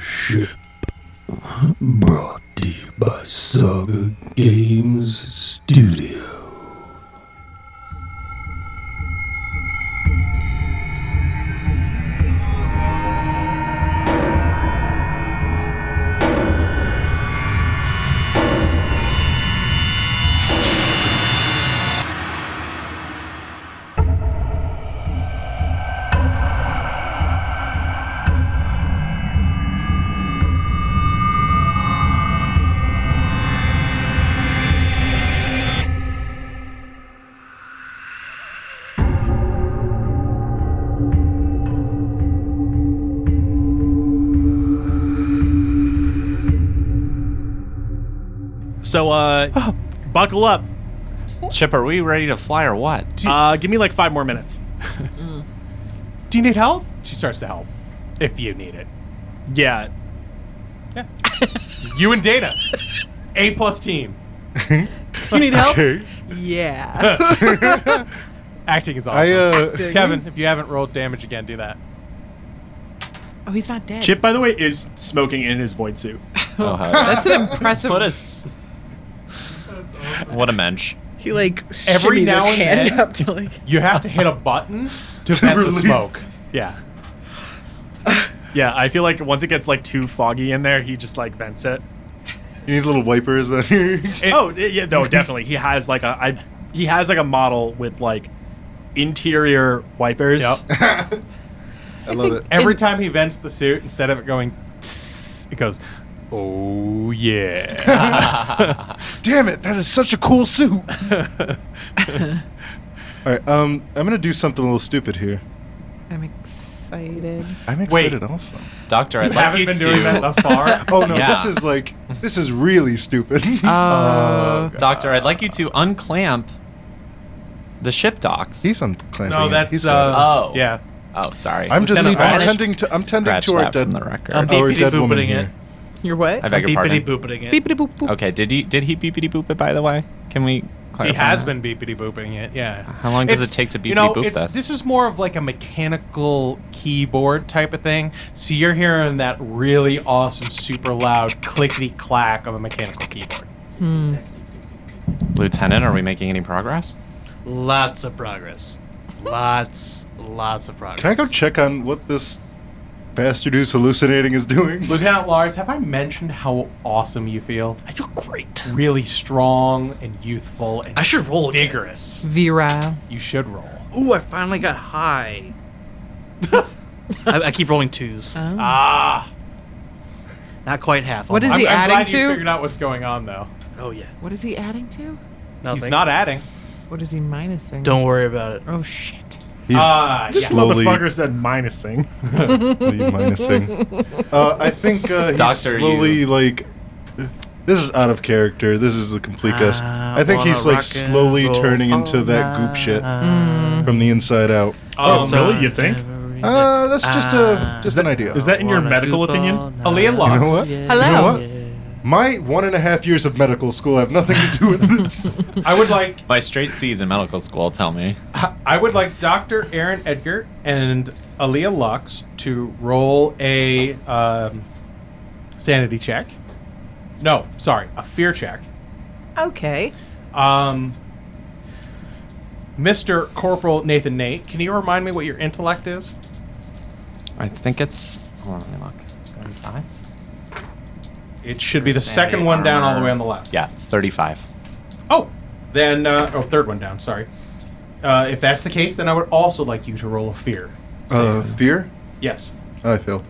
Ship. Brought to you by Saga Games Studio. So, buckle up. Chip, are we ready to fly or what? Give me like 5 more minutes. Do you need help? She starts to help. If you need it. Yeah. Yeah. You and Dana. A+ team. Do you need help? Okay. Yeah. Acting is awesome. Acting. Kevin, if you haven't rolled damage again, do that. Oh, he's not dead. Chip, by the way, is smoking in his void suit. Oh, hell. That's an impressive. What a mensch. He like Every shimmies now his and hand then- up to like. You have to hit a button to vent the release. smoke. Yeah. Yeah, I feel like once it gets like too foggy in there, he just like vents it. You need little wipers on here. Yeah, no, definitely. He has like a model with like interior wipers. Yep. I love it. Every time he vents the suit, instead of it going, tss, it goes, oh yeah. Damn it, that is such a cool suit. Alright, I'm gonna do something a little stupid here. I'm excited. I'm excited also. Doctor, You I'd like haven't you been to... doing that thus far? Oh no, Yeah. this is really stupid. Doctor, I'd like you to unclamp the ship docks. He's unclamping No, it. that's, He's got it. Oh. yeah. Oh, sorry. I'm just Lieutenant I'm Spanish. tending to our Scratch dead that from the record. our dead woman beepity-booping here. it. You're what? I beg your pardon. Beepity-booping it. Beepity boop boop. Okay, did he beepity boop it, by the way? Can we clarify He has that? been beepity booping it, yeah. How long does it take to you know, beepity boop it's- this? This is more of like a mechanical keyboard type of thing. So you're hearing that really awesome, super loud clickety clack of a mechanical keyboard. Lieutenant, are we making any progress? Lots of progress. Lots of progress. Can I go check on what this bastard who's hallucinating is doing? Lieutenant Lars, have I mentioned how awesome you feel? I feel great. Really strong and youthful and I should roll again. vigorous. Virile. You should roll. Ooh, I finally got high. I keep rolling 2s. Oh. Ah. Not quite half. What is almost. he I'm adding glad you to? figured out what's going on, though. Oh, yeah. What is he adding to? Nothing. He's not adding. What is he minusing? Don't worry about it. Oh shit. He's This slowly motherfucker said minusing. minusing. I think he's Doctor, slowly like. This is out of character. This is a complete guess. I think he's like slowly turning into that goop shit from the inside out. Oh, really? You think? That's just an idea. Is that in your medical opinion? Aaliyah Lux. You know what? Hello. You know what? My 1.5 years of medical school have nothing to do with this. I would like My straight C's in medical school tell me. Dr. Aaron Edgar and Aaliyah Lux to roll a sanity check. No, sorry, a fear check. Okay. Mr. Corporal Nathan Nate, can you remind me what your intellect is? I think it's... Hold on, let me look. 35? It should be the Sanity, second one down all the armor. way on the left. Yeah, it's 35. Oh, then, third one down, sorry. If that's the case, then I would also like you to roll a fear. Fear? Yes. I failed.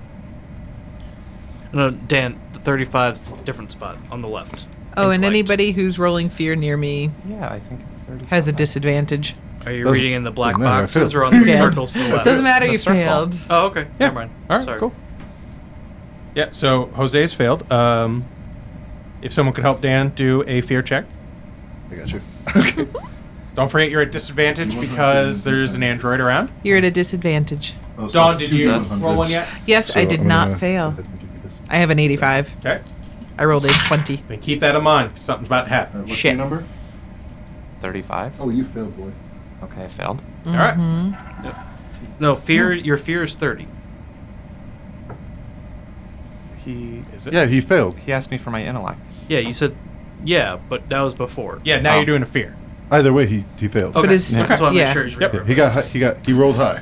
No, Dan, the 35's the different spot on the left. Oh, and Intellect. anybody who's rolling fear near me Yeah, I think it's 35. has a disadvantage. Are you Doesn't- reading in the black doesn't matter, I boxes failed. or on the Failed. circles to the left? Doesn't matter, the you circle. failed. Oh, okay. Never mind. All right, Sorry. cool. Yeah, so Jose's failed. If someone could help Dan do a fear check. I got you. Okay. Don't forget you're at disadvantage because there's an android around. You're at a disadvantage. Dawn, did you that's- roll one yet? Yes, So I did I'm not gonna fail. go ahead and give you this. I have an 85. Okay. I rolled a 20. Then keep that in mind. 'Cause something's about to happen. What's Shit. your number? 35? Oh, you failed, boy. Okay, I failed. All right. Mhm. No, fear. Your fear is 30. Is it? Yeah, he failed. He asked me for my intellect. Yeah, you said. Yeah, but that was before. Yeah, now Oh. you're doing a fear. Either way, he failed. Okay. his- I just want to yeah. make sure he's Yep. remembering. He rolled high.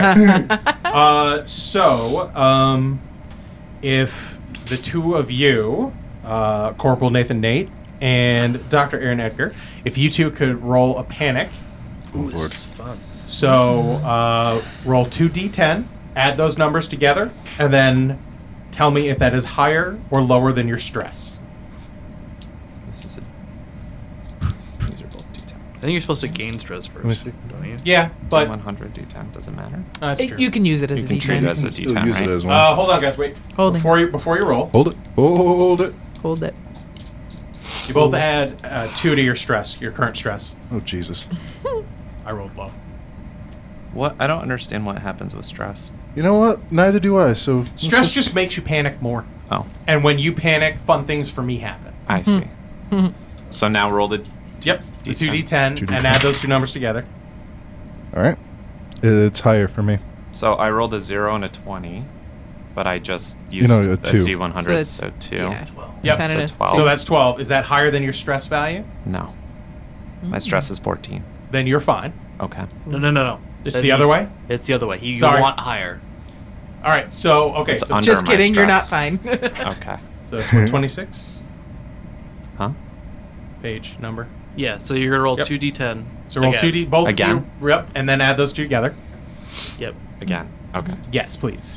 If the two of you, Corporal Nathan Nate and Dr. Aaron Edgar, if you two could roll a panic. Ooh, this is fun. So roll 2d10, add those numbers together, and then tell me if that is higher or lower than your stress. This is a. These are both D10. I think you're supposed to gain stress first. Let me see. Don't you? Yeah, but 100 D10 doesn't matter. that's true. You can use it as You a can treat it D10. as a Still D10, use right? it as one. Hold on, guys. Wait. Holding. Before you roll, Hold it. Hold it. Hold it. you both add 2 to your stress, your current stress. Oh, Jesus. I rolled low. What? I don't understand what happens with stress. You know what? Neither do I, so... let's Stress just makes you panic more. Oh, And when you panic, fun things for me happen. I see. So now roll the. Yep, the D10. 2d10, 2d10. and add those two numbers together. All right. It's higher for me. So I rolled a 0 and a 20, but I just used know, a a 2. D100, So so it's- 2. yeah. Yep, Kinda- So 12. so that's 12. Is that higher than your stress value? No. My stress is 14. Then you're fine. Okay. No. It's the other way? It's the other way. You Sorry. want higher. All right, so, okay, It's so, under Just my kidding, you're not stress. fine. Okay. so it's what, 26 Huh? page number. Yeah, so you're gonna roll Yep. 2d10. So roll Again. 2d, both Again? of you, yep, and then add those two together. Yep. Again. Okay. Yes, please.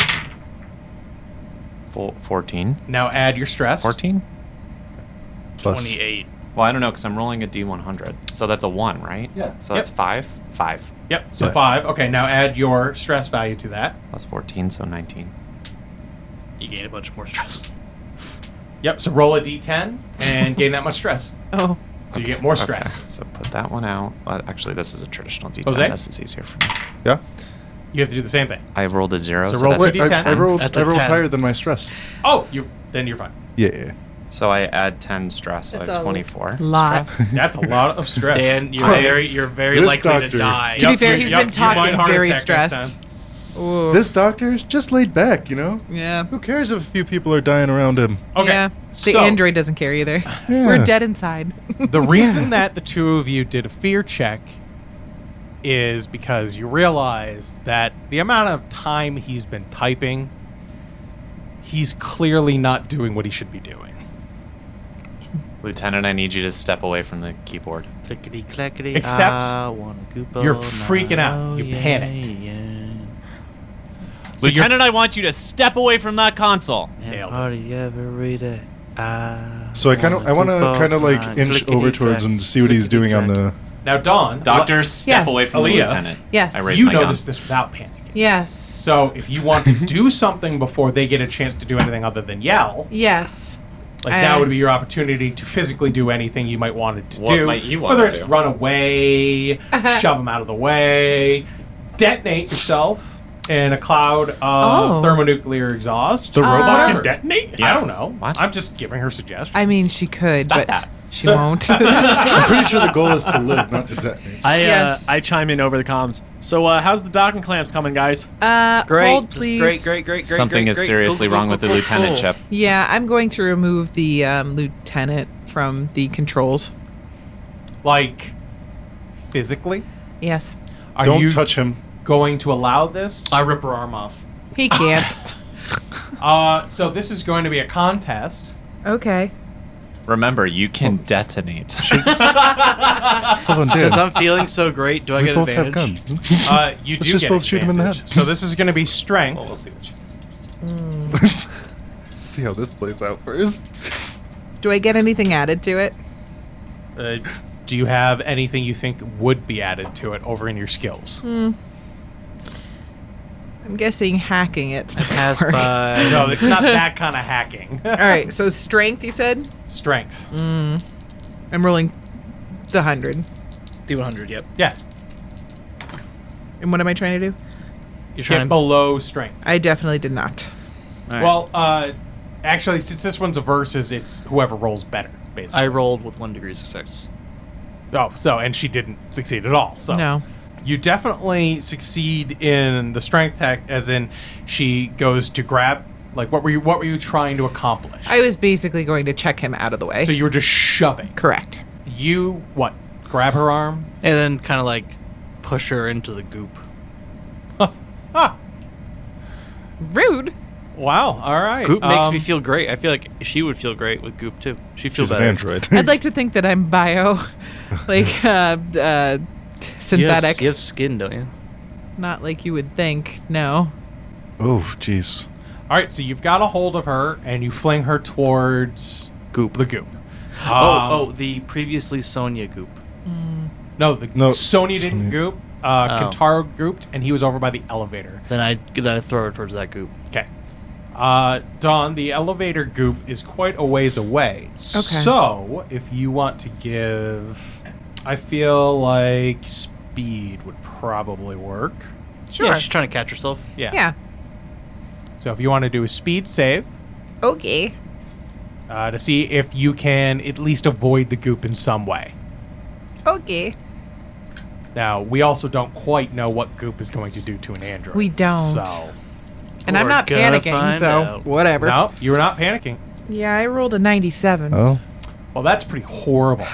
14. Now add your stress. 14? Plus. 28. Well, I don't know because I'm rolling a D100. So that's a 1, right? Yeah. So Yep. that's 5? 5 Yep, so Yeah. 5. Okay, now add your stress value to that. plus 14, so 19. You gain a bunch more stress. Yep, so roll a d10 and gain that much stress. Oh. So you get more stress. Okay. So put that one out. Actually, this is a traditional D10. Jose? This is easier for me. Yeah? You have to do the same thing. I rolled a 0, So so, roll that's two a D10. I rolled, That's I a rolled 10. higher than my stress. Oh, then you're fine. Yeah. So I add 10 stress, so I That's have a 24. lot. stress. That's a lot of stress. Dan, you're very This likely doctor- to die. To be fair, you- he's yep, been you might talking heart very attack next stressed. time. Ooh. This doctor's just laid back, you know? Yeah. Who cares if a few people are dying around him? Okay. Yeah. The so android doesn't care either. Yeah. We're dead inside. the reason that the two of you did a fear check is because you realize that the amount of time he's been typing, he's clearly not doing what he should be doing. Lieutenant, I need you to step away from the keyboard. Clickety clackety. Except I wanna goop you're all freaking out. night. You Yeah, panicked. yeah. So you're- Lieutenant, I want you to step away from that console. And Nailed it. party every day. So I want to kind of like inch over towards him to see what he's doing on the... Now, Dawn, Doctor, step Yeah. away from the Aaliyah. lieutenant. Yes. I raise you my gun. noticed this without panicking. Yes. So if you want to do something before they get a chance to do anything other than yell, Yes. like now would be your opportunity to physically do anything you might want it to What do. might you want Whether to it's do? run away, shove them out of the way, detonate yourself in a cloud of Oh. thermonuclear exhaust. The robot Whatever. can detonate? I don't know. What? I'm just giving her suggestions. I mean, she could, Stop but that. she won't. I'm pretty sure the goal is to live, not to detonate. Yes. I chime in over the comms. So, how's the docking clamps coming, guys? Great. Hold, Just please. Great. Something is seriously wrong with the lieutenant chip. Yeah, I'm going to remove the lieutenant from the controls. Like, physically? Yes. Are Don't you touch him. going to allow this? I rip her arm off. He can't. So this is going to be a contest. Okay. Remember, you can detonate. Hold on, Since Dan. I'm feeling so great, do I We get both advantage? have guns. You Let's do just get both shoot him in the advantage. head. So this is going to be strength. See how this plays out first. Do I get anything added to it? Do you have anything you think would be added to it over in your skills? I'm guessing hacking it's not Pass work. by. No, it's not that kind of hacking. All right, so strength, you said? Strength. I'm rolling the 100. D100, yep. Yes. And what am I trying to do? You're trying Get to... below strength. I definitely did not. All right. Well, actually, since this one's a versus, it's whoever rolls better, basically. I rolled with 1 degree of success. And she didn't succeed at all. So No. you definitely succeed in the strength tech, as in she goes to grab Like, what were you trying to accomplish? I was basically going to check him out of the way. So you were just shoving. Correct. You, what, grab her arm? And then kind of like push her into the goop. Rude. Wow, all right. Goop makes me feel great. I feel like she would feel great with goop too. She'd feel She's an better. android. I'd like to think that I'm synthetic. You have skin, don't you? Not like you would think. No. Oh, jeez. All right, so you've got a hold of her, and you fling her towards Goop. the goop. The previously Sonya goop. No, No, Sony didn't Sony. goop. Kentaro gooped, and he was over by the elevator. Then I throw her towards that goop. Okay. Dawn, the elevator goop is quite a ways away. Okay. So, if you want to give... I feel like speed would probably work. Sure. Yeah, she's trying to catch herself. Yeah. So, if you want to do a speed save Okay. to see if you can at least avoid the goop in some way. Okay. Now, we also don't quite know what goop is going to do to an android. We don't. So, And I'm We're not gonna panicking, find so out. whatever. no, you're not panicking. Yeah, I rolled a 97. Oh, Well, that's pretty horrible.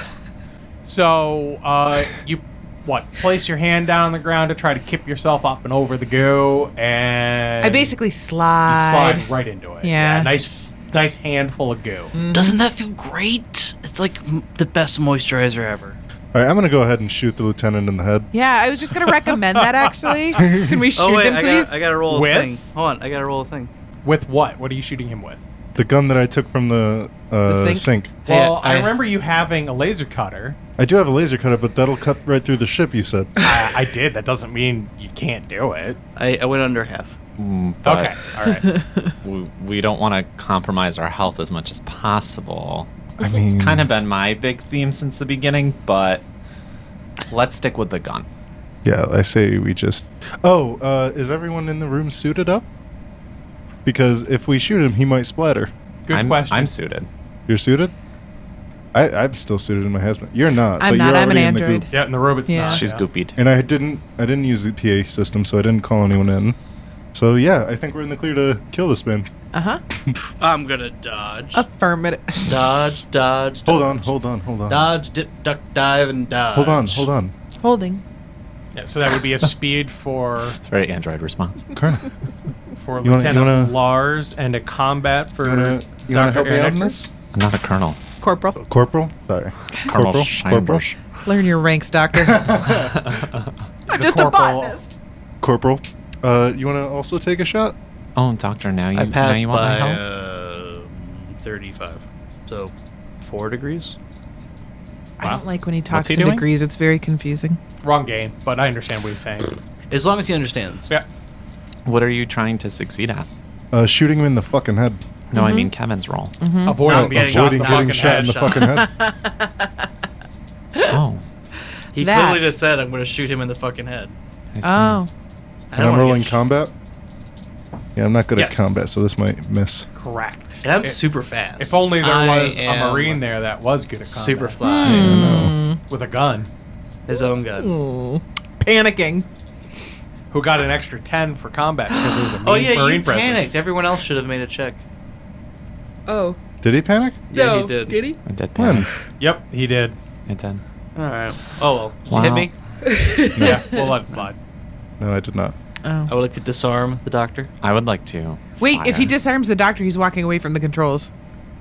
So, you place your hand down on the ground to try to kip yourself up and over the goo, and I basically you slide. slide right into it. Yeah. nice handful of goo. Doesn't that feel great? It's like the best moisturizer ever. all right. I'm gonna go ahead and shoot the lieutenant in the head. Yeah, I was just going to recommend that, actually. Can we shoot him, please? I gotta roll a With? thing. Hold on, I gotta roll a thing. With what? What are you shooting him with? The gun that I took from the sink? sink. Hey, Well, I I- remember you having a laser cutter. I do have a laser cutter, but that'll cut right through the ship. You said. I did. That doesn't mean you can't do it. I went under half. But Okay. All right. we don't want to compromise our health as much as possible. I mean, It's kind of been my big theme since the beginning, but let's stick with the gun. Yeah, I say we just. Oh, is everyone in the room suited up? Because if we shoot him, he might splatter. Good question. I'm suited. You're suited? I'm still suited in my hazmat. You're not. I'm but not, you're I'm an already in the android. group. Yeah, and the robot's Yeah. not. She's yeah. goopied. And I didn't use the PA system, so I didn't call anyone in. So yeah, I think we're in the clear to kill this man. Uh-huh. I'm gonna dodge. Affirmative. Dodge. Hold on. Dodge, dip, duck, dive, and dodge. Hold on. Holding. Yeah, so that would be a speed for It's a very android response. Colonel, you Lieutenant wanna- Lars and a combat for you wanna Dr. help me out on Aaron this? I'm not a colonel. Corporal. Corporal? Sorry. Colonel Corporal? Scheinbusch. Learn your ranks, doctor. I'm just a corporal. botanist. Corporal. You want to also take a shot? Oh, doctor, now I you passed want my by help? 35. So 4 degrees. I don't like when he talks he in doing? degrees. It's very confusing. Wrong game, but I understand what he's saying. As long as he understands. Yeah. What are you trying to succeed at? Shooting him in the fucking head. No, I mean Kevin's role. Avoiding I'm being getting- shot in the Avoiding fucking getting shot head. in the fucking head. Oh, He That. clearly just said, I'm going to shoot him in the fucking head. I see. Oh. I And don't I'm wanna rolling get combat. Yeah, I'm not good at Yes. combat, so this might miss. Correct. And I'm If- super fast. If only there I was a am Marine there that was good at combat. Super fly. Hmm. With a gun. His own gun. Ooh. Panicking. Who got an extra 10 for combat because there was a Oh yeah, Marine you present. panicked. Everyone else should have made a check. Oh. Did he panic? Yeah, no. he did. Did he? I did When? panic. Yep, he did. I did. All right. Oh well. Did Wow. you hit me? Yeah, we'll let it slide. No, I did not. I Oh. would like to disarm the doctor. I would like to. Wait, if he fire. disarms the doctor, he's walking away from the controls.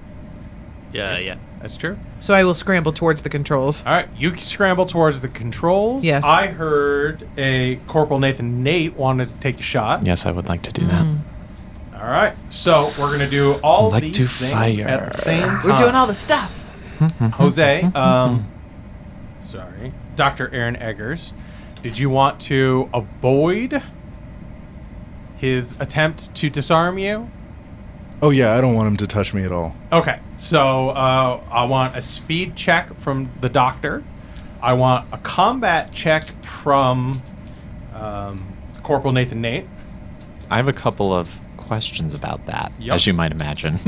Yeah. That's true. So I will scramble towards the controls. All right, you scramble towards the controls. Yes. I heard a Corporal Nathan Nate wanted to take a shot. Yes, I would like to do that. All right, so we're going to do all Like these to things fire. at the same time. We're doing all the stuff. Jose, sorry, Dr. Aaron Eggers, did you want to avoid his attempt to disarm you? Oh yeah, I don't want him to touch me at all. Okay, so I want a speed check from the doctor. I want a combat check from Corporal Nathan Nate. I have a couple of questions about that, Yep. as you might imagine.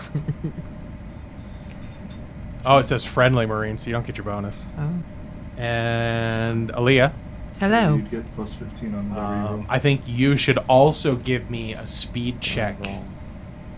Oh, it says friendly Marine, so you don't get your bonus. Oh. And Aaliyah, Hello. You'd get plus 15 on whatever you roll. I think you should also give me a speed check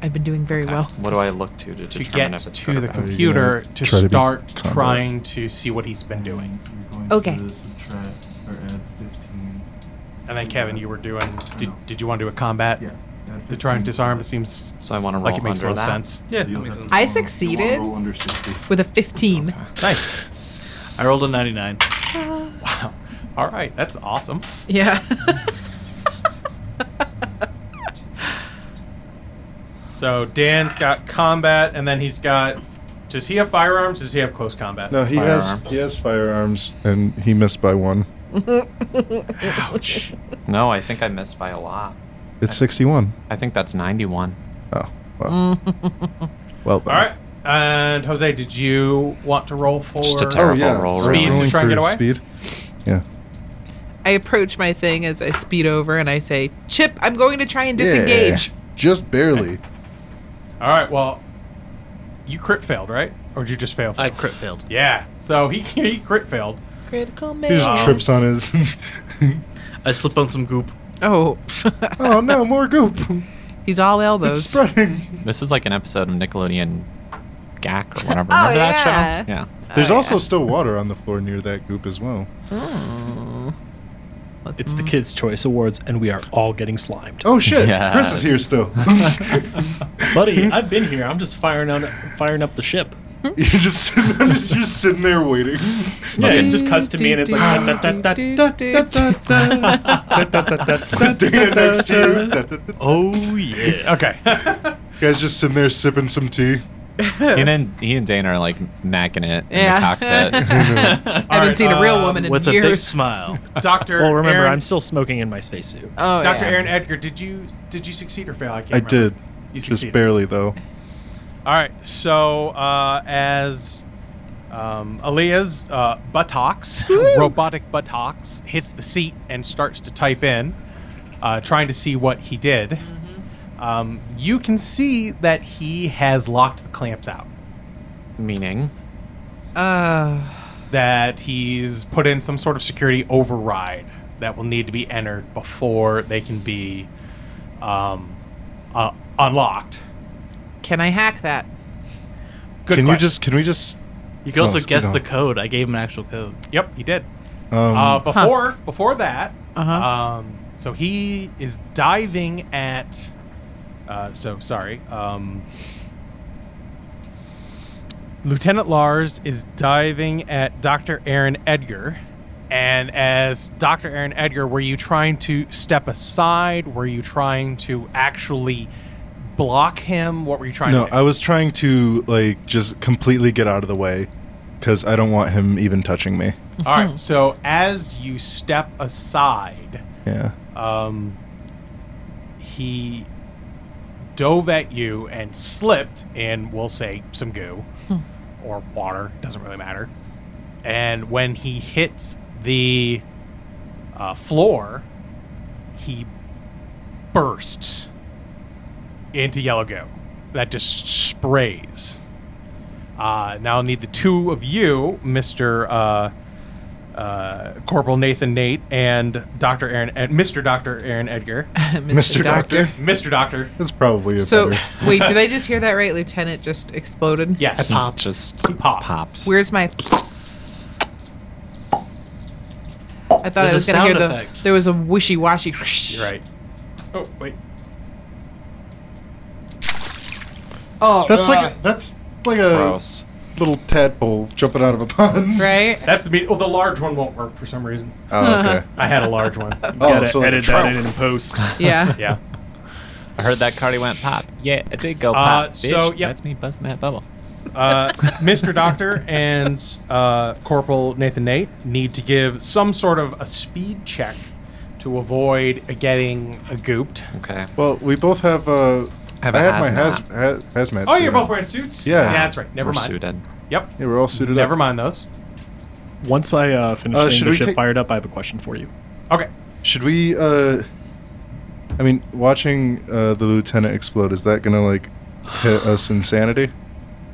I've been doing very well. What do I look to determine get if it's to the critical? computer to try to be start combat? trying to see what he's been doing? Okay. Subtract or add 15. And then Kevin, you were doing. Did you want to do a combat? Yeah. To try and disarm. It seems So I want to roll like it makes a under little that. sense. Yeah, that makes sense. I succeeded Under 60. with a 15. Nice. I rolled a 99. Wow. All right, that's awesome. Yeah. So Dan's got combat, and then he's got. Does he have firearms? Does he have close combat? No, he has firearms, and he missed by 1. Ouch. No, I think I missed by a lot. It's 61. I think that's 91. Oh, well. Well then. All right. And Jose, did you want to roll for Just a terrible roll. Speed really. to try and get away? Speed. Yeah. I approach my thing as I speed over and I say, Chip, I'm going to try and disengage. Yeah, just barely. All right. Well, you crit failed, right? Or did you just fail? I crit failed. Yeah. So he crit failed. Critical He miss. just trips on his. I slip on some goop. Oh. Oh no, more goop. He's all It's elbows. spreading. This is like an episode of Nickelodeon Gak or whatever. Oh, Remember that yeah. show? Yeah. There's Oh, also yeah. still water on the floor near that goop as well. Oh. It's the Kids' Choice Awards, and we are all getting slimed. Oh shit! Yes. Chris is here still. Buddy, I've been here. I'm just firing up the ship. You're just sitting there waiting. Yeah, it just cuts to me, and it's like... Dana next to you. Oh, yeah. Okay. Guys just sitting there sipping some tea. He and Dana are like macking it Yeah. in the cockpit. I haven't seen a real woman in With a big years. smile. Doctor. Well, remember, Aaron, I'm still smoking in my spacesuit. Oh, Dr. yeah. Aaron Edgar, did you succeed or fail? I can't I remember. did. You Just succeeded. barely though. All right. So as Aaliyah's buttocks, robotic buttocks, hits the seat and starts to type in, trying to see what he did, you can see that he has locked the clamps out. Meaning? That he's put in some sort of security override that will need to be entered before they can be unlocked. Can I hack that? Good Can question. we just? You can also speed guess on. the code. I gave him an actual code. Yep, he did. Um, Before that, Uh-huh. so he is diving at. Lieutenant Lars is diving at Dr. Aaron Edgar. And as Dr. Aaron Edgar, were you trying to step aside? Were you trying to actually block him? What were you trying no, to do? I was trying to like just completely get out of the way because I don't want him even touching me. All right, so as you step aside, Yeah. he dove at you and slipped in, we'll say, some goo or water, doesn't really matter. And when he hits the floor, he bursts into yellow goo that just sprays. Now I'll need the two of you, Mr. Corporal Nathan Nate and Dr. Aaron, Mr. Dr. Aaron Edgar. Mr. Doctor. Mr. Doctor. That's probably a So, better. wait, did I just hear that right? Lieutenant just exploded? Yes. Just He popped. pops. Where's my... I thought I There's was a going to hear sound the... effect. There was a wishy-washy... You're right. Oh, wait. Oh, That's like a Gross. little tadpole jumping out of a pond. Right? That's the large one won't work for some reason. Oh, okay. I had a large one. Gotta so like a edit that trout. in post. Yeah. Yeah. I heard that Cardi went pop. Yeah, it did go pop. so, bitch. yep. That's me busting that bubble. Mr. Doctor and Corporal Nathan Nate need to give some sort of a speed check to avoid getting gooped. Okay. Well, we both have. Have I a have my hazmat. hazmat. Oh, suit you're on. both wearing suits? Yeah. Yeah, that's right. Never We're mind. suited. Yep. Yeah, we're all suited Never up. mind those. Once I finish should getting the we ship take- fired up, I have a question for you. Okay. Should we? I mean, watching the lieutenant explode, is that gonna like hit us insanity?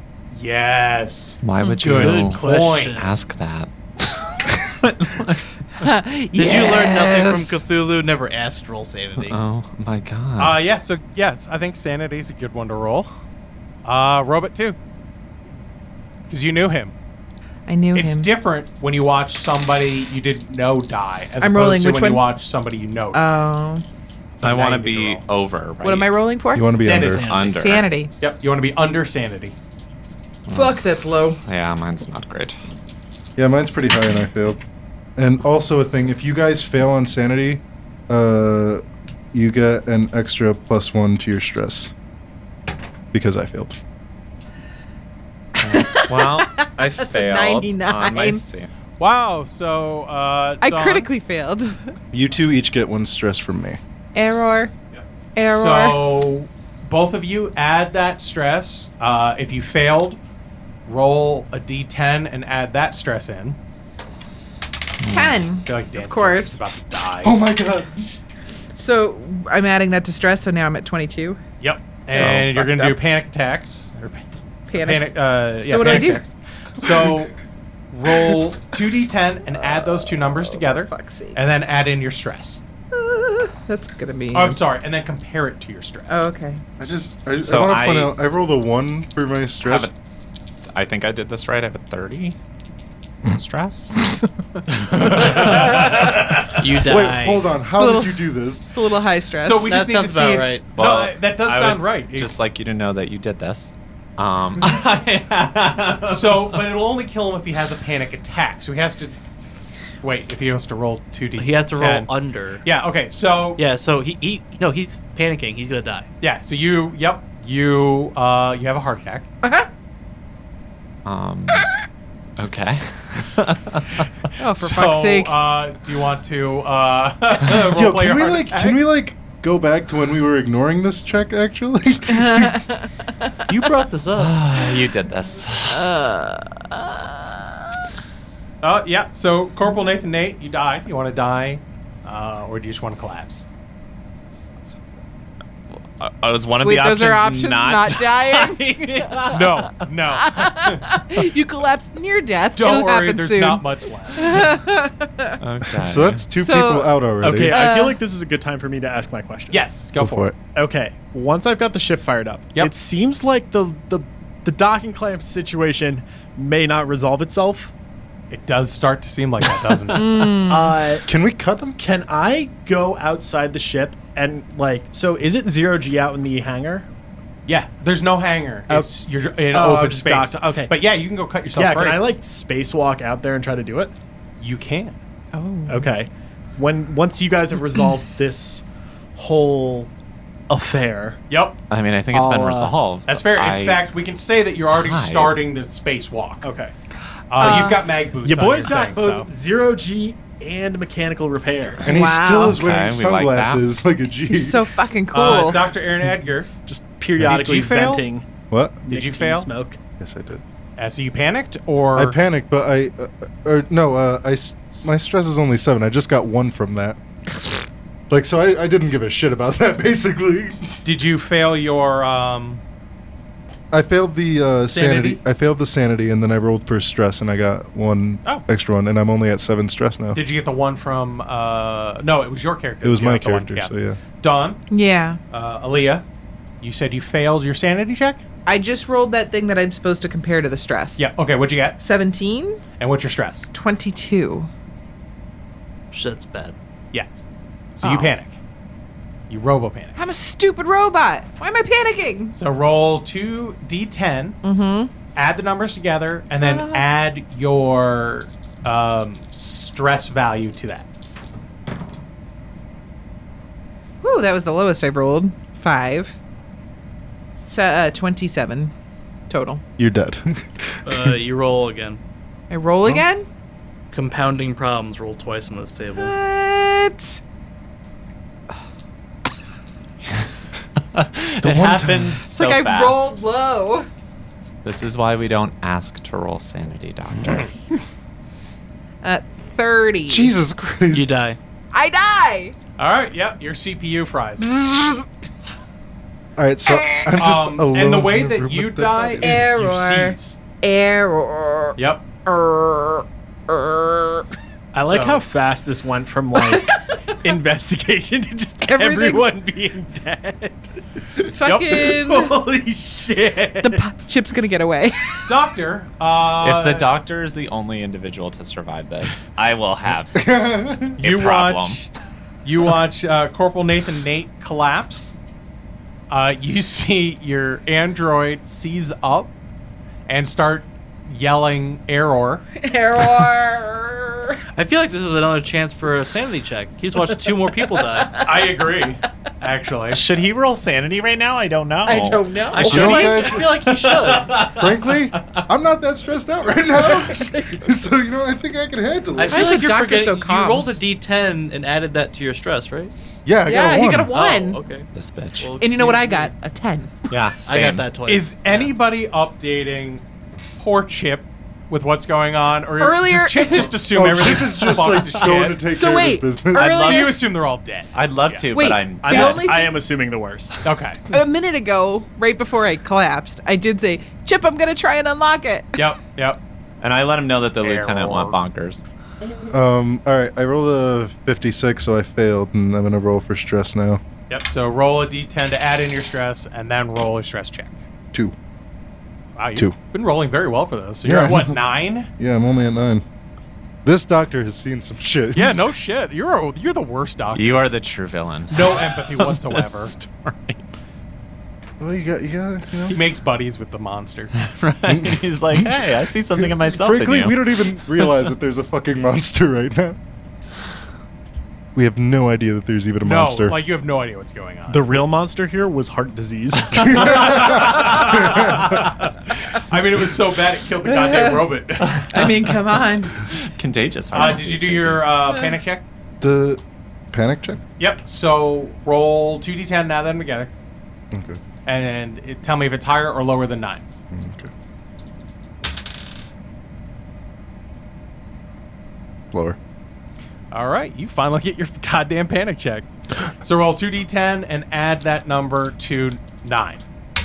Yes. Why would Good you point. ask that? Did you learn nothing from Cthulhu? Never asked to roll sanity. Oh my god. Yeah, so yes, I think sanity's a good one to roll. Robot 2. Because you knew him. I knew It's him. different when you watch somebody you didn't know die, as I'm opposed rolling to which when one? you watch somebody you know. Oh. So I now want to you get be roll. over, right? What am I rolling for? You want to be Sanity. under. Under. Sanity. Yep, you want to be under sanity. Fuck, that's low. Yeah, mine's not great. Yeah, mine's pretty high and I failed. And also a thing, if you guys fail on sanity, you get an extra +1 to your stress. Because I failed. Well, I That's a failed 99. on my sanity. Wow, so I Dawn, critically failed. You two each get 1 stress from me. Error. Error. So both of you add that stress. If you failed, roll a d10 and add that stress in. 10. I feel like Dan's Of course. about to die. Oh my god! So I'm adding that to stress, so now I'm at 22. Yep. So And you're gonna fucked do up. panic attacks. Or Panic. yeah, So what do I panic do? attacks. So roll 2d10 and add those two numbers together, fuck's sake. and then add in your stress. That's gonna be. Oh, I'm sorry, and then compare it to your stress. Oh, okay. I So want to point I- out, I rolled a 1 for my stress. I think I did this right. I have a 30 stress. You die. Wait, hold on. How little- did you do this? It's a little high stress. So we That just need to sounds see. about If, right. no, that does I sound would right. Just like you to know that you did this. So, but it'll only kill him if he has a panic attack. So he has to. Wait, if he has to roll 2d10. He has to roll under. Yeah. Okay. So. Yeah, so he's panicking. He's gonna die. Yeah. So you. Yep. You. You have a heart attack. Okay. Oh, for fuck's sake. Do you want to Yo, roleplay your heart attack? can we go back to when we were ignoring this check? Actually, You brought this up. You did this. Yeah. So Corporal Nathan Nate, you died. You want to die, or do you just want to collapse? I was one of Wait, the those options. are options, not dying. No. You collapse near death. Don't It'll worry. happen There's soon. not much left. Okay. so that's 2 So- people out already. Okay, I feel Uh, like this is a good time for me to ask my question. Yes. go for it. Okay, once I've got the ship fired up, Yep. it seems like the docking clamp situation may not resolve itself. It does start to seem like that, doesn't it? Can we cut them? Can I go outside the ship and so is it 0G out in the hangar? Yeah. There's no hangar. Oh. You're in Oh, open just space. docked. Okay. But yeah, you can go cut yourself Yeah, free. can I spacewalk out there and try to do it? You can. Oh. Okay. Once you guys have resolved this whole affair, Yep. I mean, I think it's been I'll, resolved. That's fair. I- In fact, we can say that you're already died. starting the spacewalk. okay. You've got mag boots. Your on boy's your got thing, both so. 0G and mechanical repair. And he Wow. still is Okay, wearing we like that. sunglasses like a G. He's so fucking cool. Dr. Aaron Edgar, Just periodically Did you fail? venting. What? did you nicotine fail? Smoke. Yes, I did. So you panicked, or I panicked, but my stress is only 7. I just got 1 from that. So I didn't give a shit about that. Basically, did you fail your? I failed the Sanity? sanity. I failed the sanity, and then I rolled for stress, and I got 1 Oh. extra one, and I'm only at 7 stress now. Did you get the one from? No, it was your character. It was You my got the one, character, so yeah. Dawn, Yeah. Aaliyah, you said you failed your sanity check. I just rolled that thing that I'm supposed to compare to the stress. Yeah. Okay. What'd you get? 17, And what's your stress? 22. Shit's bad. Yeah. So you Oh. panic. You robo panic. I'm a stupid robot. Why am I panicking? So roll 2d10. Mm-hmm. Add the numbers together, and then add your stress value to that. Whew, that was the lowest I've rolled. 5. So 27 total. You're dead. You roll again. I roll again? Compounding problems roll twice on this table. What? It happens It's so like fast. I rolled low. This is why we don't ask to roll sanity, Doctor. 30. Jesus Christ! You die. I die. All right. Yep. Your CPU fries. All right, so I'm just alone. And the way in a that room you with that die body. is Error. you seize. Error. Yep. I like So- how fast this went from like investigation to just Everything's- everyone being dead. Fucking Holy shit! the chip's gonna get away. Doctor, If the doctor is the only individual to survive this, I will have you a problem. watch Corporal Nathan Nate collapse. You see your android seize up and start yelling error. Error. I feel like this is another chance for a sanity check. He's watched 2 more people die. I agree, actually. Should he roll sanity right now? I don't know. I don't know. I You know what, I guys? feel like he should. Frankly, I'm not that stressed out right now. So, I think I can handle I it. feel is like the you're doctor forgetting. so calm? You rolled a d10 and added that to your stress, right? Yeah, I Yeah, got a he one. got a 1. Oh, okay. This bitch. Well, And you know what I excuse got? A 10. Yeah, I got that twice. Is anybody updating poor Chip with what's going on, or Earlier- does Chip just assume Oh, everything's Chip is just fucked like to going to shit? take So care wait, of his business. earlier- So you assume they're all dead. I'd love to, Wait, but I'm. the only I am assuming the worst. Okay. A minute ago, right before I collapsed, I did say, Chip, I'm gonna try and unlock it. Yep. And I let him know that the Error. lieutenant went bonkers. All right, I rolled a 56, so I failed, and I'm gonna roll for stress now. Yep. So roll a d10 to add in your stress, and then roll a stress check. 2. Wow, you've 2. been rolling very well for those. So you're Yeah. at what, 9? Yeah, I'm only at 9. This doctor has seen some shit. Yeah, no shit. You're the worst doctor. You are the true villain. No empathy This whatsoever. story. Well, you got, He makes buddies with the monster. Right? He's like, hey, I see something in myself Frankly, in you. we don't even realize that there's a fucking monster right now. We have no idea that there's even a No, monster. like you have no idea what's going on. The real monster here was heart disease. I mean, it was so bad it killed the goddamn robot. I mean, come on. Contagious. Did you do your panic check? The panic check? Yep. So roll 2d10 and add them together, Okay. and tell me if it's higher or lower than 9. Okay. Lower. All right, you finally get your goddamn panic check. So roll 2d10 and add that number to 9.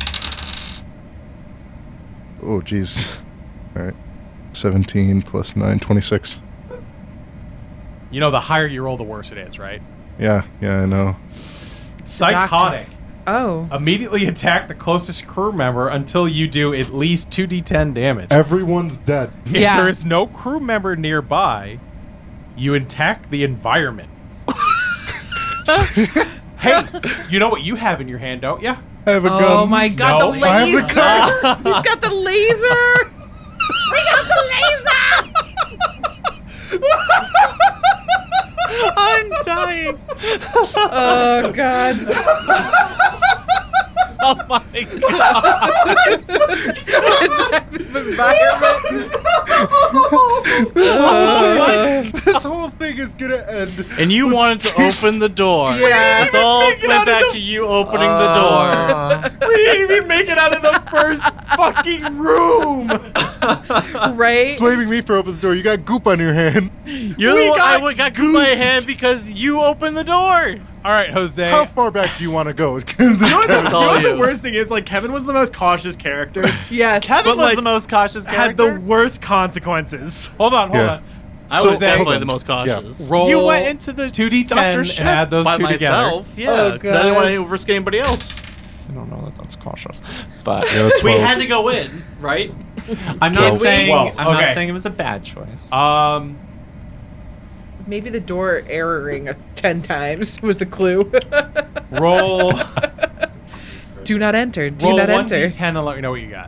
Oh, jeez. All right. 17 plus 9, 26. You know, the higher you roll, the worse it is, right? Yeah, I know. Psychotic. Oh. Immediately attack the closest crew member until you do at least 2d10 damage. Everyone's dead. If Yeah. there is no crew member nearby, you attack the environment. Hey, you know what you have in your hand, don't you? I have a gun. Oh my god, No, the I have the laser! gun. He's got the laser! We got the laser! I'm dying. Oh god. Oh my god. Attack the environment. This whole thing is gonna end. And you wanted to open the door. Yeah. It's all went back to you opening the door. We didn't even make it out of the first fucking room. Right? Blaming me for opening the door. You got goop on your hand. You're the one I got gooped by a hand because you opened the door. All right, Jose. How far back do you want to go? You know That's all what the you. worst thing is? Like, Kevin was the most cautious character. Yes. Kevin But, was like, the most cautious had character. the worst consequences. Hold on. Yeah. I So, was definitely hold on. the most cautious. Roll You went into the 2d10 Dr. Shep and add those By two myself, together. yeah. Oh, 'cause I didn't God. want to risk anybody else. I don't know that that's cautious, but Yeah, that's We 12. had to go in, right? I'm Did not we? saying Well, I'm not okay. saying it was a bad choice. Maybe the door erroring 10 times was a clue. Roll Do not enter. Do roll not enter. 1d10 and let me know what you got.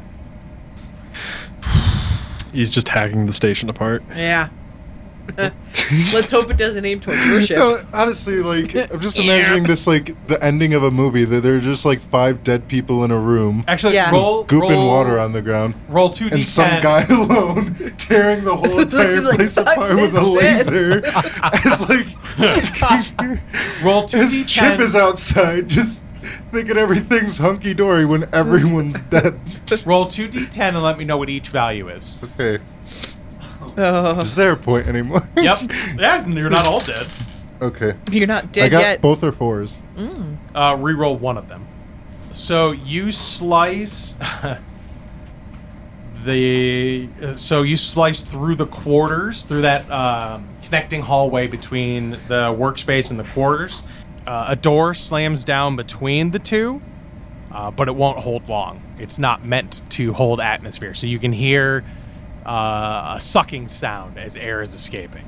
He's just hacking the station apart. Yeah. Let's hope it doesn't aim towards your ship. No, honestly, like, I'm just imagining this, like, the ending of a movie that there are just, like, 5 dead people in a room, Actually, Yeah. roll goop and roll- water on the ground, Roll 2d10. and some guy alone tearing the whole entire He's like, place "Fuck apart with a this shit." laser. It's like, Roll his 2d10. chip is outside, just thinking everything's hunky-dory when everyone's dead. Roll 2d10 and let me know what each value is. Okay. Oh, Is there a point anymore? Yep. Yes, and you're not all dead. Okay. you're not I dead got yet. both are 4s. Reroll one of them. So you slice so you slice through the quarters, through that connecting hallway between the workspace and the quarters. A door slams down between the two, but it won't hold long. It's not meant to hold atmosphere, so you can hear a sucking sound as air is escaping.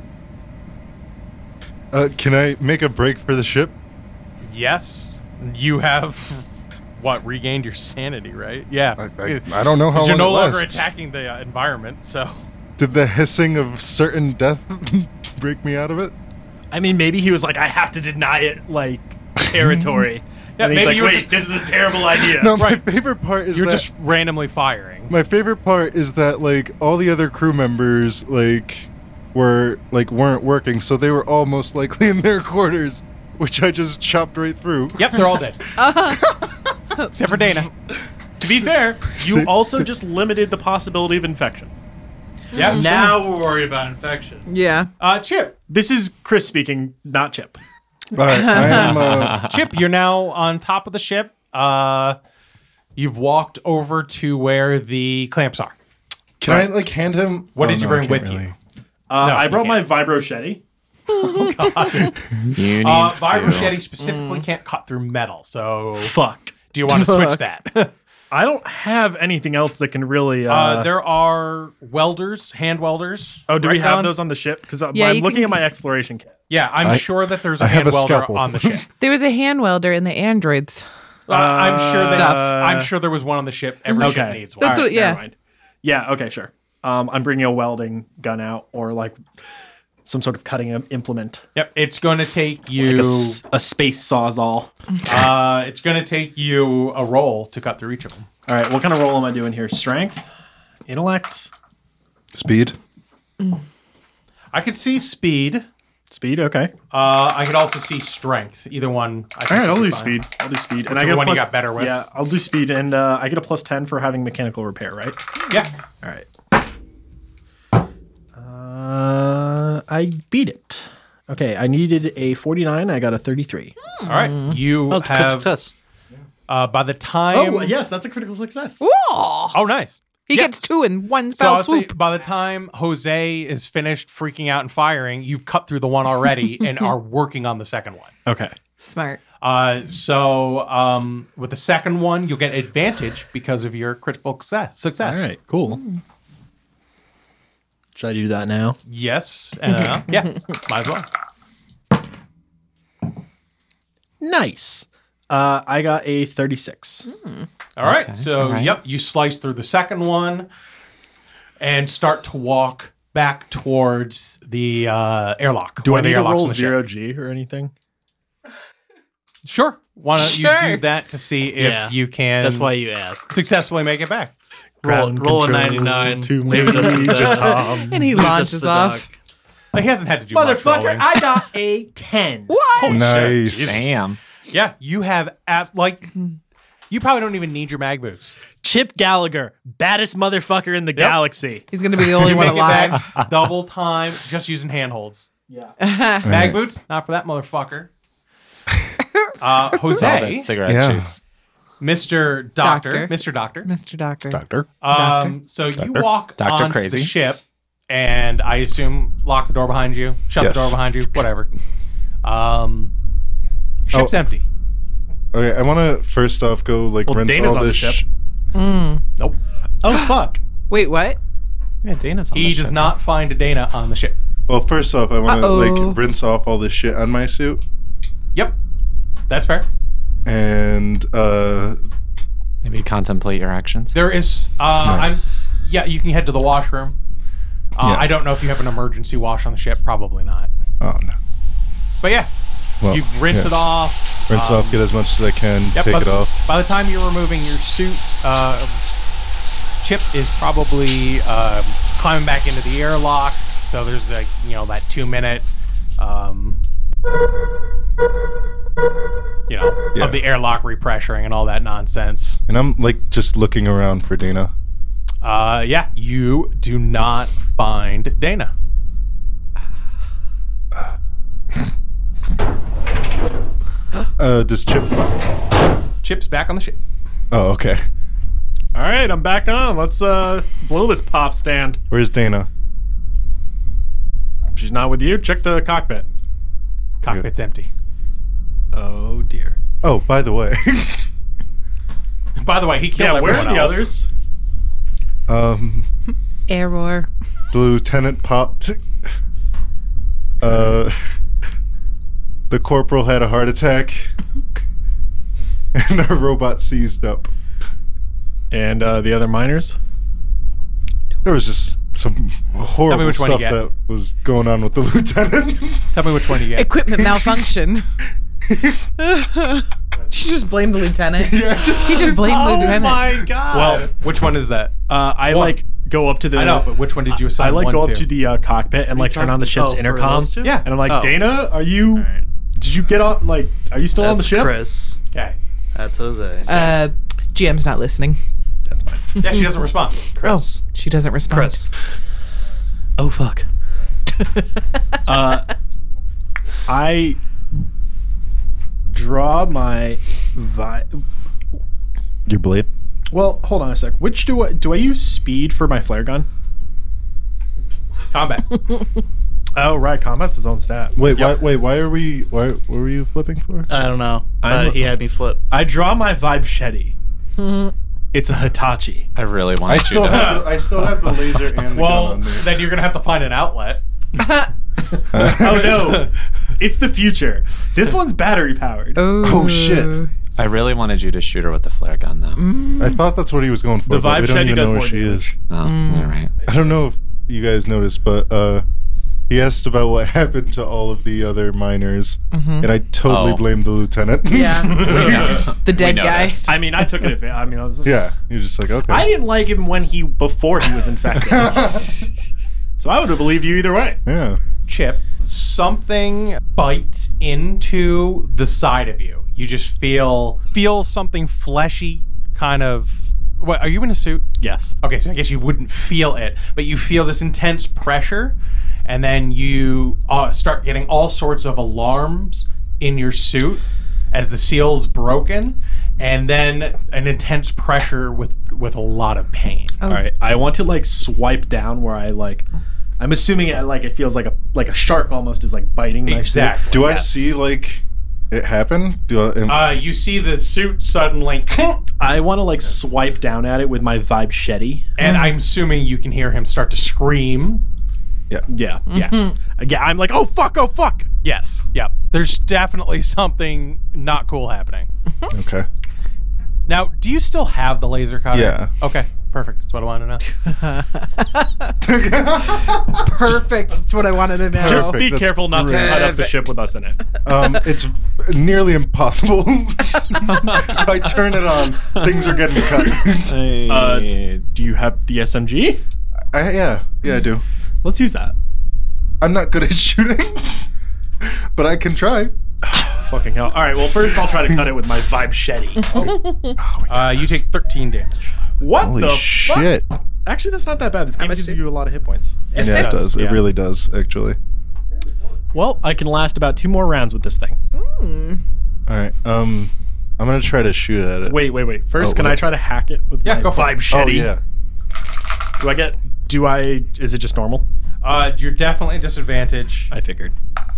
Can I make a break for the ship? Yes, you have regained your sanity, right? Yeah. I don't know how long you're no it longer lasts. attacking the environment, so. Did the hissing of certain death break me out of it? I mean, maybe he was like, I have to deny it, like, territory. Yeah, and he's maybe like, you were wait, just- this is a terrible idea. No, my favorite part is You're that just randomly firing. my favorite part is that like all the other crew members weren't working, so they were all most likely in their quarters, which I just chopped right through. Yep, they're all dead. Except for Dana. To be fair, you See? also just limited the possibility of infection. Yeah, it's Now we're worried about infection. Yeah. Chip. This is Chris speaking, not Chip. All right, I am. Chip, you're now on top of the ship. You've walked over to where the clamps are. Can I like hand him? What Oh, did you no, I bring can't with really. you? I you brought my can't. vibro-shetty. You need Vibro-Shetty specifically can't cut through metal, so Fuck. do you want to switch Fuck. that? I don't have anything else that can really. There are welders, hand welders. Oh, do we right, have Don? those on the ship? Because Yeah, I'm you looking can- at my exploration kit. Yeah, I'm sure that there's a I have hand a welder scalpel. on the ship. There was a hand welder in the androids. I'm sure there was one on the ship. Every ship Okay. needs one. That's All what- yeah. Never mind. Yeah. Okay. Sure. I'm bringing a welding gun out, or like some sort of cutting implement, Yep, it's going to take you. like a space sawzall. It's going to take you a roll to cut through each of them. All right. What kind of roll am I doing here? Strength, intellect, Speed. I could see speed. speed. Okay. I could also see strength. Either one. I think All right. I'll would be do fine. speed. I'll do speed, and Whichever I get a one you plus, got better with. Yeah, I'll do speed, and I get a +10 for having mechanical repair. Right. Yeah. All right. I beat it. Okay, I needed a 49. I got a 33. All right. You Oh, it's a good have. success. By the time. Oh, yes, that's a critical success. Whoa! Oh, nice. He Yeah. gets 2 in one So fell I'll say swoop. by the time Jose is finished freaking out and firing, you've cut through the one already and are working on the second one. Okay. Smart. So with the second one, you'll get advantage because of your critical success. All right, cool. Should I do that now? Yes. Yeah. Might as well. Nice. I got a 36. All right. Okay, So, all right. yep, you slice through the second one and start to walk back towards the airlock. Do I where the need to airlock's roll on the ship. 0G or anything? Sure. Why don't you Sure. do that to see if Yeah, you can That's why you asked. successfully make it back? Roll a Ground 99. control to Maybe that's Major the Tom. And he Maybe launches that's the off. dog. He hasn't had to do much Motherfucker, rolling. I got a 10. What? Holy shit. Nice. Damn. Yeah, you have you probably don't even need your mag boots. Chip Gallagher, baddest motherfucker in the galaxy. He's going to be the only You one make it alive. back double time just using handholds. Yeah. Mag boots, not for that motherfucker. All Jose, that cigarette Yeah. juice. Mr. Doctor, Doctor. Mr. Doctor. Mr. Doctor. Doctor. So you walk Doctor onto Crazy. the ship, and I assume lock the door behind you, shut Yes. the door behind you, whatever. Ship's Oh. empty. Okay, I want to first off go like Well, rinse Dana's all on the this. ship. Nope. Oh, fuck. Wait, what? Yeah, Dana's on He the does ship. not find a Dana on the ship. Well, first off, I want to Uh-oh. like rinse off all this shit on my suit, Yep. That's fair. and Maybe contemplate your actions. There is you can head to the washroom. Yeah. I don't know if you have an emergency wash on the ship, probably not. oh no, But yeah, well, you rinse yes. it off. Rinse it off, get as much as I can, Yep, take by, it off. By the time you're removing your suit, Chip is probably climbing back into the airlock. So there's that 2 minute, Yeah. of the airlock repressuring and all that nonsense. And I'm like just looking around for Dana. Yeah, you do not find Dana. Does Chip? Chip's back on the ship. Oh, okay. All right, I'm back on. Let's blow this pop stand. Where's Dana? she's not with you. Check the cockpit. Cockpit's empty. Oh dear. Oh, by the way, By the way, he killed Yeah, where everyone are the else. others? Error. the lieutenant popped. The corporal had a heart attack, and our robot seized up. And the other miners? There was just some horrible which one you stuff get. that was going on with the lieutenant. Tell me which one you get. Equipment malfunction. She just blamed the lieutenant. He just blamed the lieutenant. god. Well, which one is that? I One. like go up to the. I know, but which one did you assign? I like one go to? up to the cockpit and like turn on the ship's for intercom. those two? Yeah. And I'm like, Oh. Dana, are you? Alright. Did you get on? Like, are you still on the That's ship? Chris. Okay. That's Jose. GM's not listening. That's fine. Yeah, she doesn't respond. Chris. Oh, she doesn't respond. Chris. Oh fuck. I draw my Your blade? Well, hold on a sec. Which do I use speed for my flare gun? Combat. Oh right, combat's its own stat. Wait, Yep. why what were you flipping for? I don't know. I'm- He had me flip. I draw my vibe shetty. It's a Hitachi. I really want I you still to. have the laser and the Well, gun on me. then you're gonna have to find an outlet. Oh no, it's the future. This one's battery powered. Oh, shit. I really wanted you to shoot her with the flare gun, though. I thought that's what he was going for. The but we Vibe don't Shetty even does know where more she is. damage. Oh, all right. I don't know if you guys noticed, but he asked about what happened to all of the other miners, and I totally Oh. blamed the lieutenant. Yeah. Yeah. The dead guy. noticed. I mean, I took it. I mean, I was. Yeah, you're just like, okay. I didn't like him before he was infected. So I would have believed you either way. Yeah. Chip, something bites into the side of you. You just feel something fleshy, kind of. What, are you in a suit? Yes. Okay, so I guess you wouldn't feel it, but you feel this intense pressure, and then you start getting all sorts of alarms in your suit as the seal's broken, and then an intense pressure with a lot of pain. Oh. All right. I want to like swipe down where I like. I'm assuming it feels like a shark almost is like biting my suit. Exactly. Do I yes. see like it happen? You see the suit suddenly, I want to like swipe down at it with my vibe shetty. and I'm assuming you can hear him start to scream. Yeah. Yeah. Yeah. I'm like, oh fuck. Yes. Yep. There's definitely something not cool happening. Okay. Now, do you still have the laser cutter? Yeah. Okay. Perfect. That's what I want to know. Perfect. That's what I wanted to know. Just Perfect, be that's careful not to great. cut up the ship with us in it. It's nearly impossible. If I turn it on, things are getting cut. Do you have the SMG? Yeah, I do. Let's use that. I'm not good at shooting, but I can try. Fucking hell. All right. Well, first I'll try to cut it with my vibe shetty. You take 13 damage. What Holy the shit! fuck? Actually, that's not that bad. This game much gives do- you a lot of hit points. Yes, Yeah, it does. Yeah. It really does, actually. Well, I can last about 2 more rounds with this thing. All right. I'm gonna try to shoot at it. Wait. First, Oh, can what? I try to hack it with Yeah, my go for it. vibe shetty? Oh yeah. Is it just normal? You're definitely at disadvantage. I figured.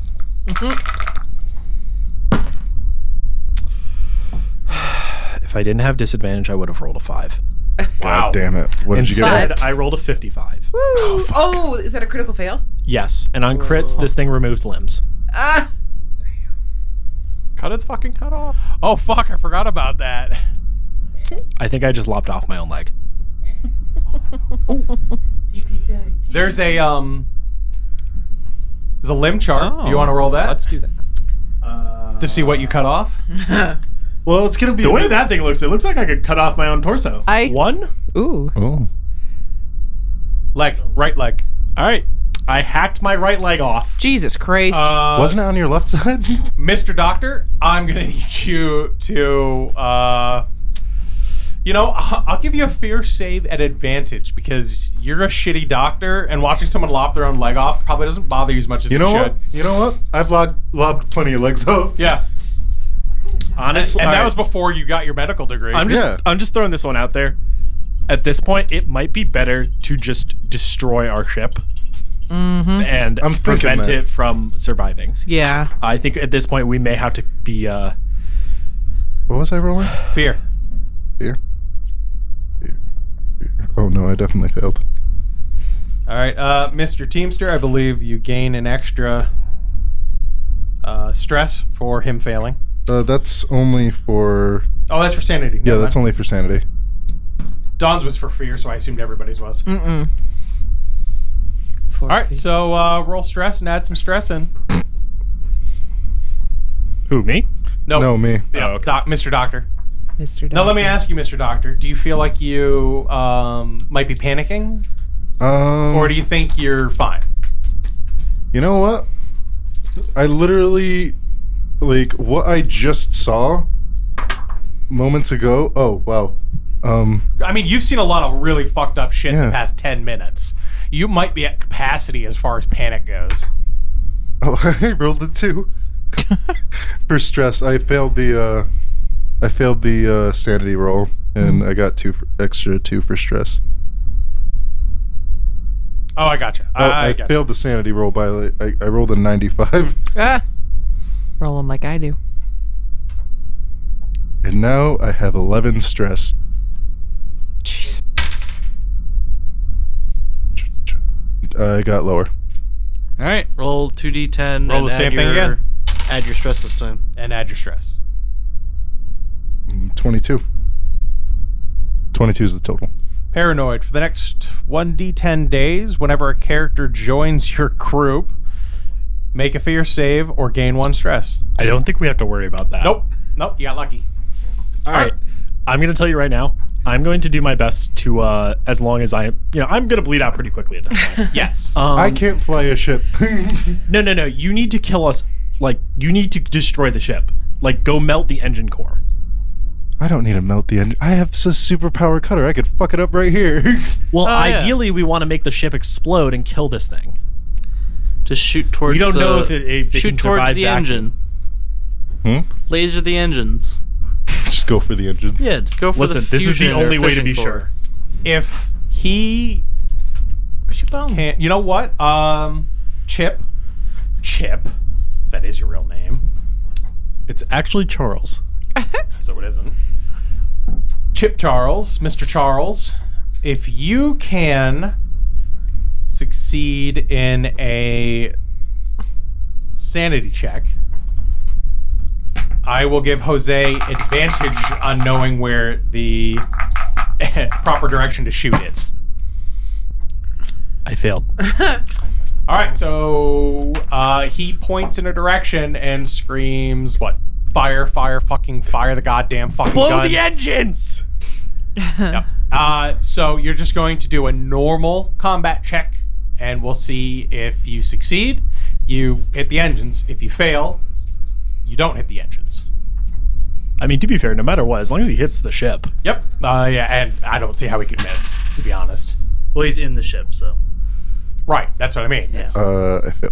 If I didn't have disadvantage, I would have rolled a 5. Wow. God damn it! What did you get? Instead, But- I rolled a 55. Woo. Oh, is that a critical fail? Yes, and on crits, this thing removes limbs. Ah. Cut its fucking head off. Oh, fuck. I forgot about that. I think I just lopped off my own leg. There's a limb chart. You want to roll that? Let's do that. To see what you cut off? Well, it's gonna be The way that thing looks, it looks like I could cut off my own torso. I- 1? Ooh. Oh. Leg. Right leg. All right. I hacked my right leg off. Jesus Christ. Wasn't it on your left side? Mr. Doctor, I'm going to need you to, I'll give you a fear save at advantage because you're a shitty doctor and watching someone lop their own leg off probably doesn't bother you as much as You it know should. what? You know what? I've lobbed plenty of legs off. Yeah. Honestly, And that all was right. before you got your medical degree. I'm just throwing this one out there. At this point, it might be better to just destroy our ship. and I'm thinking prevent that. it from surviving. Yeah. I think at this point we may have to be. What was I rolling? Fear. Fear. Oh no, I definitely failed. All right, Mr. Teamster, I believe you gain an extra stress for him failing. That's only for. Oh, that's for sanity. Yeah, Never that's mind. only for sanity. Dawn's was for fear, so I assumed everybody's was. Mm-mm. All right, so roll stress and add some stress in. Who, me? No, me. Yeah, Oh, okay. Mr. Doctor. Mr. Doctor. Now let me ask you, Mr. Doctor. Do you feel like you might be panicking, or do you think you're fine? You know what? I literally, like, what I just saw moments ago. Oh wow. I mean, you've seen a lot of really fucked up shit in Yeah. the past 10 minutes. You might be at capacity as far as panic goes. Oh, I rolled it too. For stress, I failed the sanity roll, and I got extra 2 for stress. Oh, I gotcha. I gotcha. failed the sanity roll by like, I rolled a 95, Ah. Rolling like I do. and now I have 11 stress. Jeez. I got lower. All right, roll 2d10. Roll and the same add thing your- again. Add your stress this time. And add your stress. 22. 22 is the total. Paranoid. For the next 1d10 days, whenever a character joins your group, make a fear save or gain 1 stress. I don't think we have to worry about that. Nope. You got lucky. All right. I'm going to tell you right now. I'm going to do my best to, as long as I'm going to bleed out pretty quickly at this point. Yes. I can't fly a ship. No. You need to kill us. Like, you need to destroy the ship. Like, go melt the engine core. I don't need to melt the engine. I have a superpower cutter. I could fuck it up right here. Well, Oh, yeah. ideally, we want to make the ship explode and kill this thing. Just shoot towards. We don't know if it shoot can towards survive the vacuum. engine. Hmm? Laser the engines. Just go for the engine. Yeah, just go for Listen, the this is the fusion or only way to fission be core. sure. If he Where's your bone? can't... You know what? Chip. If that is your real name. It's actually Charles. So it isn't. Chip Charles, Mr. Charles, if you can succeed in a sanity check, I will give Jose advantage on knowing where the proper direction to shoot is. I failed. All right, so he points in a direction and screams, what? Fire, fucking fire the goddamn fucking Blow gun. the engines! Yep. So you're just going to do a normal combat check, and we'll see if you succeed. You hit the engines. If you fail, you don't hit the engines. I mean, to be fair, no matter what, as long as he hits the ship. Yep. Yeah, and I don't see how he could miss, to be honest. Well, he's in the ship, so. Right, that's what I mean. Yeah. I failed.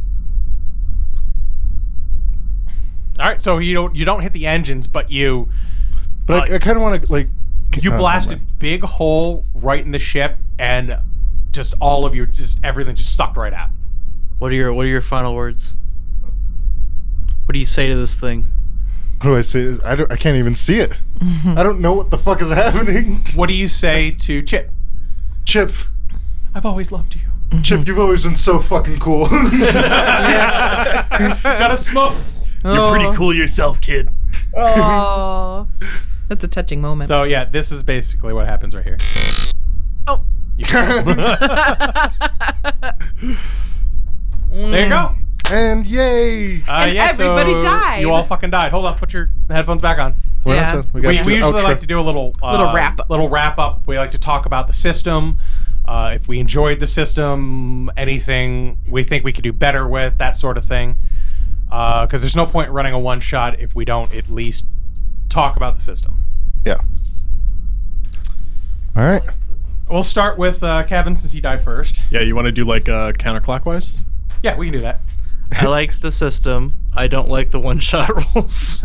All right, so you don't hit the engines, but you But I kind of want to, like... you oh, blasted never mind. big hole right in the ship, and just all of everything just sucked right out. What are your final words? What do you say to this thing? What do I say? I can't even see it. I don't know what the fuck is happening. What do you say to Chip? Chip, I've always loved you. Chip, you've always been so fucking cool. Got a smooth. You're pretty cool yourself, kid. Oh, that's a touching moment. So yeah, this is basically what happens right here. Oh. There you go. And yay! And yeah, so everybody died. You all fucking died. Hold on, put your headphones back on. We're Yeah. not done. We got to usually outro. like to do a little wrap up. Little wrap up. We like to talk about the system. If we enjoyed the system, anything we think we could do better with, that sort of thing. Because there's no point running a one shot if we don't at least talk about the system. Yeah. All right. We'll start with Kevin since he died first. Yeah, you want to do like counterclockwise? Yeah, we can do that. I like the system. I don't like the one-shot rules.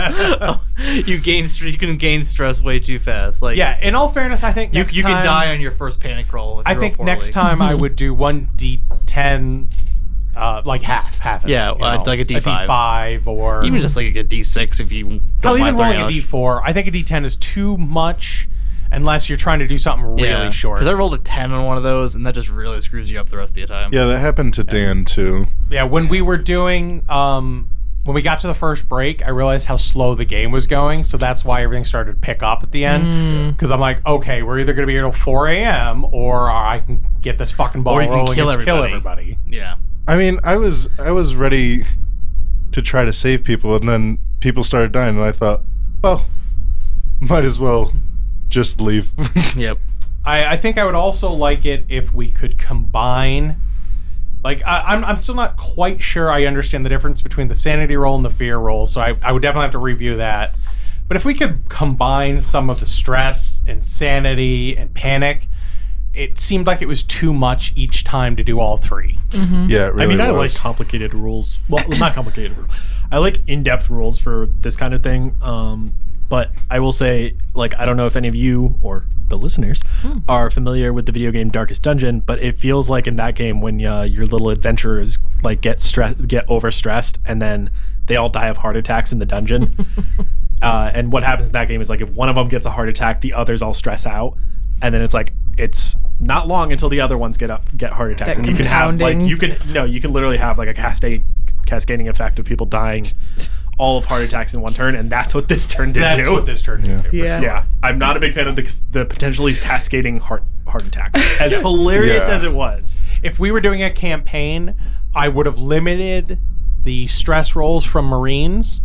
You can gain stress way too fast. Like Yeah, in all fairness, I think you next can time- die on your first panic roll. If I you roll think poorly. next time I would do 1d10, like half. Of Yeah, it, like a D5. A D5 or Even just like a D6 if you don't hell, even mind rolling a throwing out. D4. I think a D10 is too much unless you're trying to do something really short. Because I rolled a 10 on one of those, and that just really screws you up the rest of the time. Yeah, that happened to Dan too. Yeah, when we were doing, when we got to the first break, I realized how slow the game was going, so that's why everything started to pick up at the end. Because I'm like, okay, we're either going to be here till 4 a.m. or I can get this fucking ball Or you can rolling kill and just kill everybody. everybody. Yeah. I mean, I was ready to try to save people, and then people started dying, and I thought, well, might as well just leave. Yep. I think I would also like it if we could combine. Like, I'm still not quite sure I understand the difference between the sanity roll and the fear roll, so I would definitely have to review that. But if we could combine some of the stress and sanity and panic, it seemed like it was too much each time to do all three. Yeah, it really I mean, I like was. complicated rules. Well, not complicated rules. I like in-depth rules for this kind of thing. But I will say, like, I don't know if any of you or the listeners are familiar with the video game Darkest Dungeon, but it feels like in that game when your little adventurers like get overstressed, and then they all die of heart attacks in the dungeon. And what happens in that game is like if one of them gets a heart attack, the others all stress out, and then it's not long until the other ones get heart attacks, That and you can have like compounding. you can literally have like a cascading effect of people dying all of heart attacks in one turn, and that's what this turned into. That's what this turned into. for Yeah. sure. Yeah, I'm not a big fan of the potentially cascading heart attacks. As hilarious Yeah. as it was. If we were doing a campaign, I would have limited the stress rolls from Marines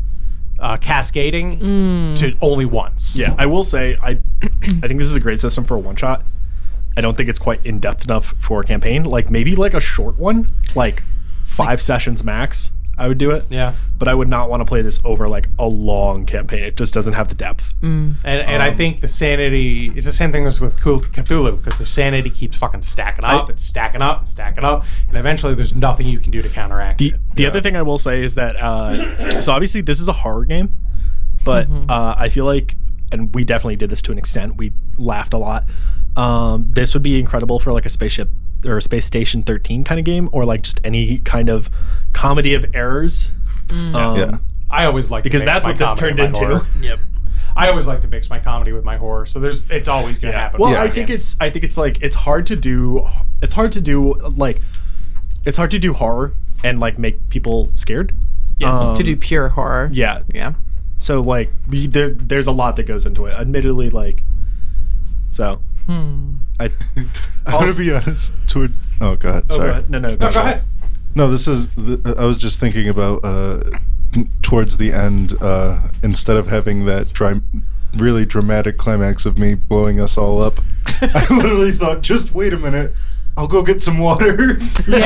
cascading to only once. Yeah, I will say I think this is a great system for a one shot. I don't think it's quite in depth enough for a campaign. Like maybe like a short one, like 5 sessions max. I would do it. Yeah. But I would not want to play this over like a long campaign. It just doesn't have the depth. And I think the sanity is the same thing as with Cthulhu, because the sanity keeps fucking stacking up and stacking up and stacking up, and eventually there's nothing you can do to counteract it. The other thing I will say is that so obviously this is a horror game, but I feel like, and we definitely did this to an extent, we laughed a lot. This would be incredible for like a spaceship or a Space Station 13 kind of game, or like just any kind of comedy of errors. Yeah. I always like Because to mix that's my what this comedy turned with my into. horror. Yep. I always like to mix my comedy with my horror, so it's always going to happen. Well, with I my think games. it's like it's hard to do horror and like make people scared. Yes. To do pure horror. Yeah. Yeah. So like there's a lot that goes into it. Admittedly, like so. I I'm gonna be honest. Go ahead. Oh, Sorry. go ahead. No, go ahead. No, this is. I was just thinking about towards the end, instead of having that really dramatic climax of me blowing us all up, I literally thought, just wait a minute, I'll go get some water.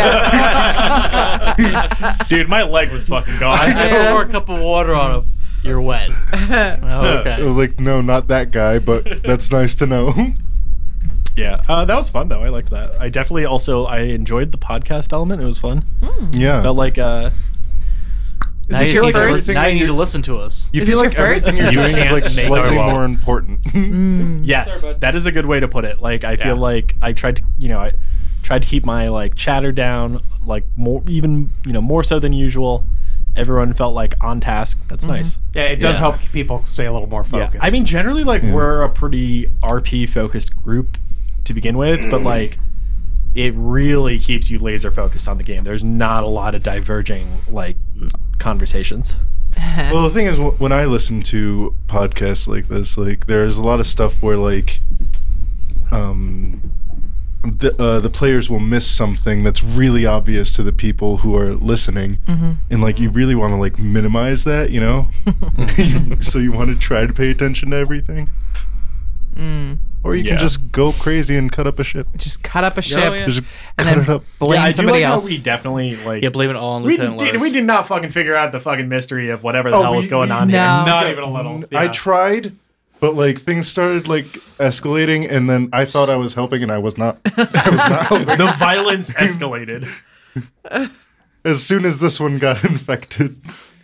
Yeah. Dude, my leg was fucking gone. I pour a cup of water on him. You're wet. I Okay. was like, no, not that guy, but that's nice to know. Yeah, that was fun though. I liked that. I definitely I enjoyed the podcast element. It was fun. Yeah. Felt like Now this you your need to first? listen- Now you need to listen to us. You Is feel this like your first? everything you're You doing is like can't make slightly our well. more important. yes, that is a good way to put it. Like I feel Yeah. like I tried to keep my like chatter down, like more even more so than usual. Everyone felt like on task. That's nice. Yeah, it does Yeah. help people stay a little more focused. Yeah. I mean, generally, like we're a pretty RP focused group to begin with, but like it really keeps you laser focused on the game. There's not a lot of diverging like conversations. Well, the thing is, when I listen to podcasts like this, like there's a lot of stuff where like, the players will miss something that's really obvious to the people who are listening, and like you really want to like minimize that, you know? So you want to try to pay attention to everything, or you Yeah. can just go crazy and cut up a ship. Just cut up a ship yeah. Just and cut then it up. blame I do somebody like else. How we definitely like. Yeah, blame it all on we Lieutenant Lars. did not fucking figure out the fucking mystery of whatever the hell was going on no. here. not even a little. I Yeah. tried, but like things started like escalating, and then I thought I was helping, and I was not. I was not helping. The violence escalated. As soon as this one got infected.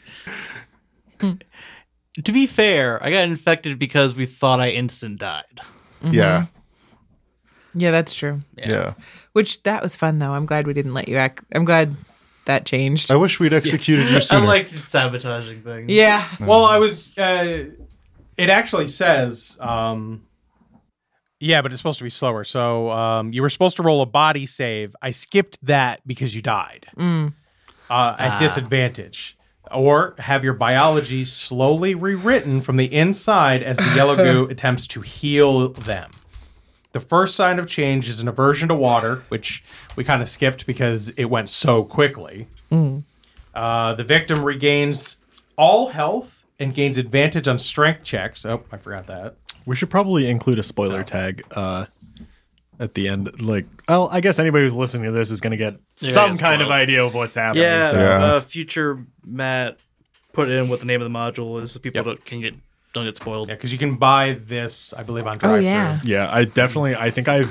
To be fair, I got infected because we thought I instant died. Yeah. Yeah, that's true. Yeah. Which that was fun though. I'm glad we didn't let you act. I'm glad that changed. I wish we'd executed you I sooner. liked sabotaging things. Yeah. Well, I was. It actually says. Yeah, but it's supposed to be slower. So you were supposed to roll a body save. I skipped that because you died at disadvantage. Or have your biology slowly rewritten from the inside as the yellow goo attempts to heal them. The first sign of change is an aversion to water, which we kind of skipped because it went so quickly. The victim regains all health and gains advantage on strength checks. Oh, I forgot that. We should probably include a spoiler tag at the end. Like, well, I guess anybody who's listening to this is going to get some kind of idea of what's happening. Yeah, so. future Matt put in what the name of the module is so people don't get spoiled. Yeah, because you can buy this, I believe, on drive-thru. yeah. Yeah, I think I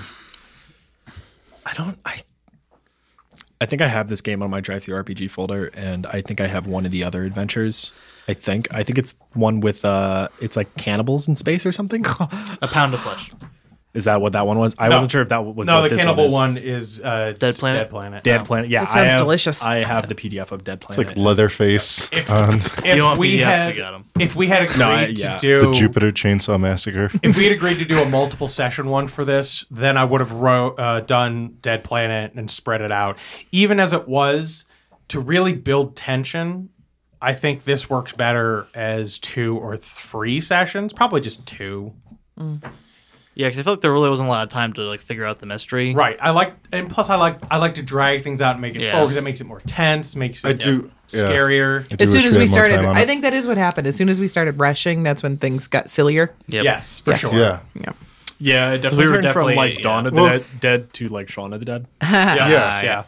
think I have this game on my drive-thru RPG folder, and I think I have one of the other adventures. I think it's one with it's like cannibals in space or something. A Pound of Flesh. Is that what that one was? I No. wasn't sure if that was No, what the this cannibal one is. one is Dead Planet? Dead Planet. Dead Planet. Yeah, That sounds I have, delicious. I have the PDF of Dead It's Planet. like Leatherface on You If want we PDFs, had, we got 'em. if we had agreed yeah. to do the Jupiter Chainsaw Massacre. if we had agreed to do a multiple session one for this, then I would have done Dead Planet and spread it out. Even as it was, to really build tension, I think this works better as 2 or 3 sessions. Probably just 2. Yeah, because I feel like there really wasn't a lot of time to figure out the mystery. Right. I like to drag things out and make it slow because it makes it more tense, makes it I do. Yeah. scarier. I do As soon wish as had we more started, time on I it. think that is what happened. As soon as we started rushing, that's when things got sillier. Yep. Yes, for Yes. sure. Yeah. Yeah. Yeah, it definitely We were turned from definitely- like yeah. Dawn of the Well- Dead to like Shaun of the Dead. Yeah. Yeah.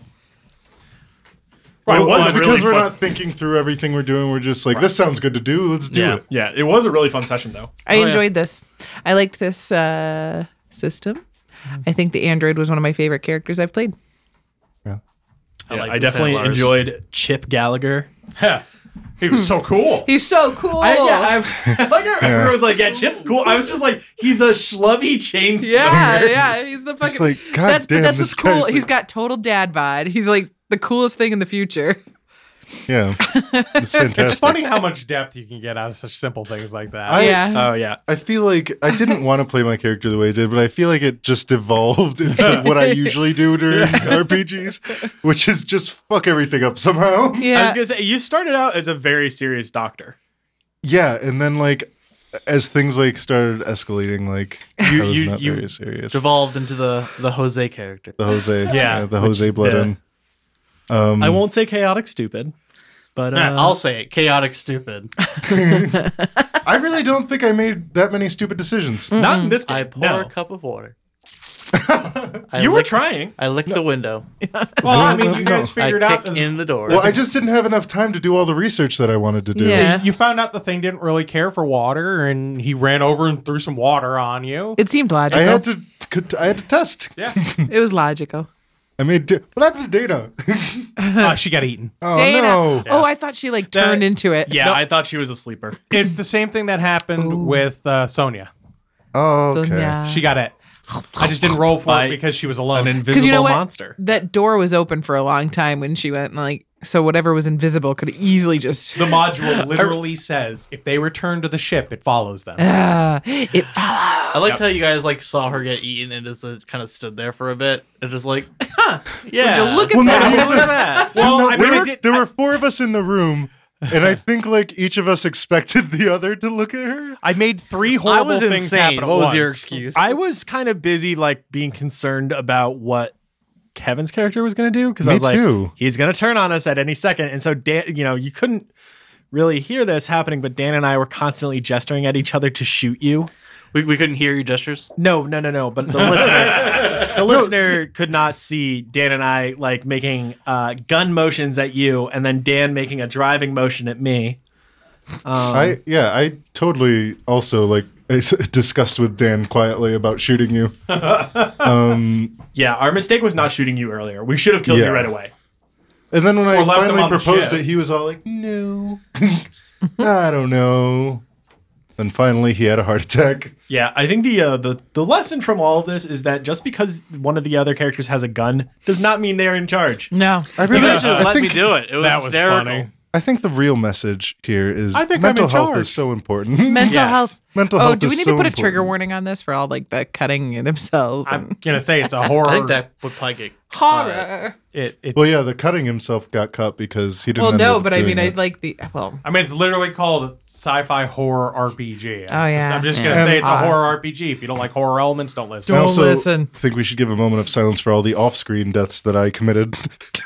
Right. Well, was it's a really because we're fun- not thinking through everything we're doing. We're just like, this sounds good to do. Let's do Yeah. it. Yeah, it was a really fun session though. I yeah. enjoyed this. I liked this system. I think the android was one of my favorite characters I've played. Yeah, like I definitely Lieutenant Lars. enjoyed Chip Gallagher. He was so cool. He's so cool. I like how everyone was like, yeah, Chip's cool. I was just like, he's a schlubby chain smoker. yeah. He's the fucking. like, God that's damn, that's this what's cool. guy's He's like- got total dad bod. He's like the coolest thing in the future. Yeah. It's fantastic. It's funny how much depth you can get out of such simple things like that. Yeah. Oh yeah. I feel like I didn't want to play my character the way it did, but I feel like it just evolved into what I usually do during RPGs, which is just fuck everything up somehow. I was Yeah. gonna say you started out as a very serious doctor. Yeah, and then as things started escalating, I was not very serious. Devolved into the Jose character. The Jose, Yeah, the Jose which- blood the- in. I won't say chaotic stupid, but I'll say it. Chaotic stupid. I really don't think I made that many stupid decisions. not in this game. I pour no. a cup of water. You were trying. I licked the window. Well, I mean, No, you guys I figured out kicked in the door. Well, I just didn't have enough time to do all the research that I wanted to do. Yeah. you found out the thing didn't really care for water, and he ran over and threw some water on you. It seemed I logical. had to test. Yeah, It was logical. I made. What happened to Dana? she got eaten. Oh Dana. no! Oh, I thought she turned into it. Yeah, I thought she was a sleeper. It's the same thing that happened with Sonia. Oh, So, okay. yeah. She got it. I just didn't roll for By it because she was alone. An Because you know invisible what? monster. That door was open for a long time when she went, so whatever was invisible could easily just. The module literally says if they return to the ship, it follows them. It follows. I liked how you guys saw her get eaten and just kind of stood there for a bit and just Yeah. yeah. Would you look at Well, no, that? here's Look at that. Well, No, I mean, there were 4 of us in the room, and I think each of us expected the other to look at her. I made 3 I horrible was things insane. happen at What was your once. excuse? I was kind of busy being concerned about what Kevin's character was going to do because I Me was like, too. he's going to turn on us at any second. And so Dan, you couldn't really hear this happening, but Dan and I were constantly gesturing at each other to shoot you. we couldn't hear your gestures. No. But the listener could not see Dan and I making gun motions at you, and then Dan making a driving motion at me. I totally also discussed with Dan quietly about shooting you. Yeah, our mistake was not shooting you earlier. We should have killed Yeah. you right away. And then when I Or left him finally on the proposed ship. it, he was all like, "No." I don't know. And finally, he had a heart attack. Yeah, I think the lesson from all of this is that just because one of the other characters has a gun does not mean they're in charge. No. I You really, guys should have I let me think, do it. It was That was hysterical. funny. I think the real message here is I think mental I'm in health charge. is so important. Mental Yes. health. Mental Oh, health do is we need so to put a trigger important. warning on this for all like the cutting themselves? I'm And gonna say it's a horror. I think that would probably get horror. It's, Well, yeah, the cutting himself got cut because he didn't. Well, end no, up but I doing mean, I it. like the well. I mean, it's literally called sci-fi horror RPG. Oh, yeah. I'm just Yeah. gonna say it's a And- horror RPG. If you don't like horror elements, don't listen. I Don't also listen. think we should give a moment of silence for all the off-screen deaths that I committed.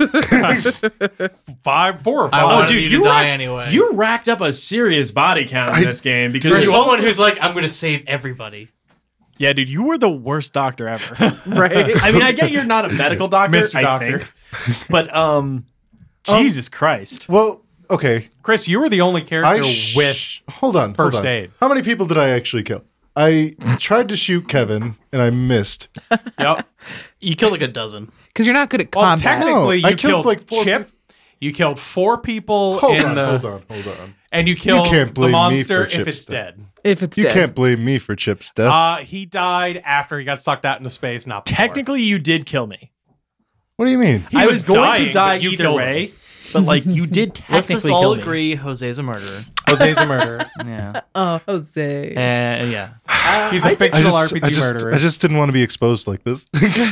4 or 5. I wanted dude, you you to die ra- anyway. You racked up a serious body count in this game because For you someone also- who's like, I'm going to save everybody. yeah, dude, you were the worst doctor ever. Right. I mean, I get you're not a medical doctor, Mr. I Doctor. think, but Jesus Christ. Well, okay. Chris, you were the only character with. Hold on. hold first on. aid. How many people did I actually kill? I tried to shoot Kevin and I missed. Yep. You killed like a dozen. Because you're not good at Well, combat. technically, No, I you killed, killed like, 4 Chip. You killed 4 people Hold in on, the. hold on. And you killed can't the blame me monster for if Chip's it's death. dead. If it's You dead. can't blame me for Chip's death. He died after he got sucked out into space. Not before. Technically, you did kill me. What do you mean? He I was was going dying, to die but you either killed way, but like you did Let's technically just all kill me. agree Jose's a murderer. Jose's a murderer. Yeah. Oh, Jose. And yeah. He's a I fictional just, RPG I, just, murderer. I just didn't want to be exposed like this.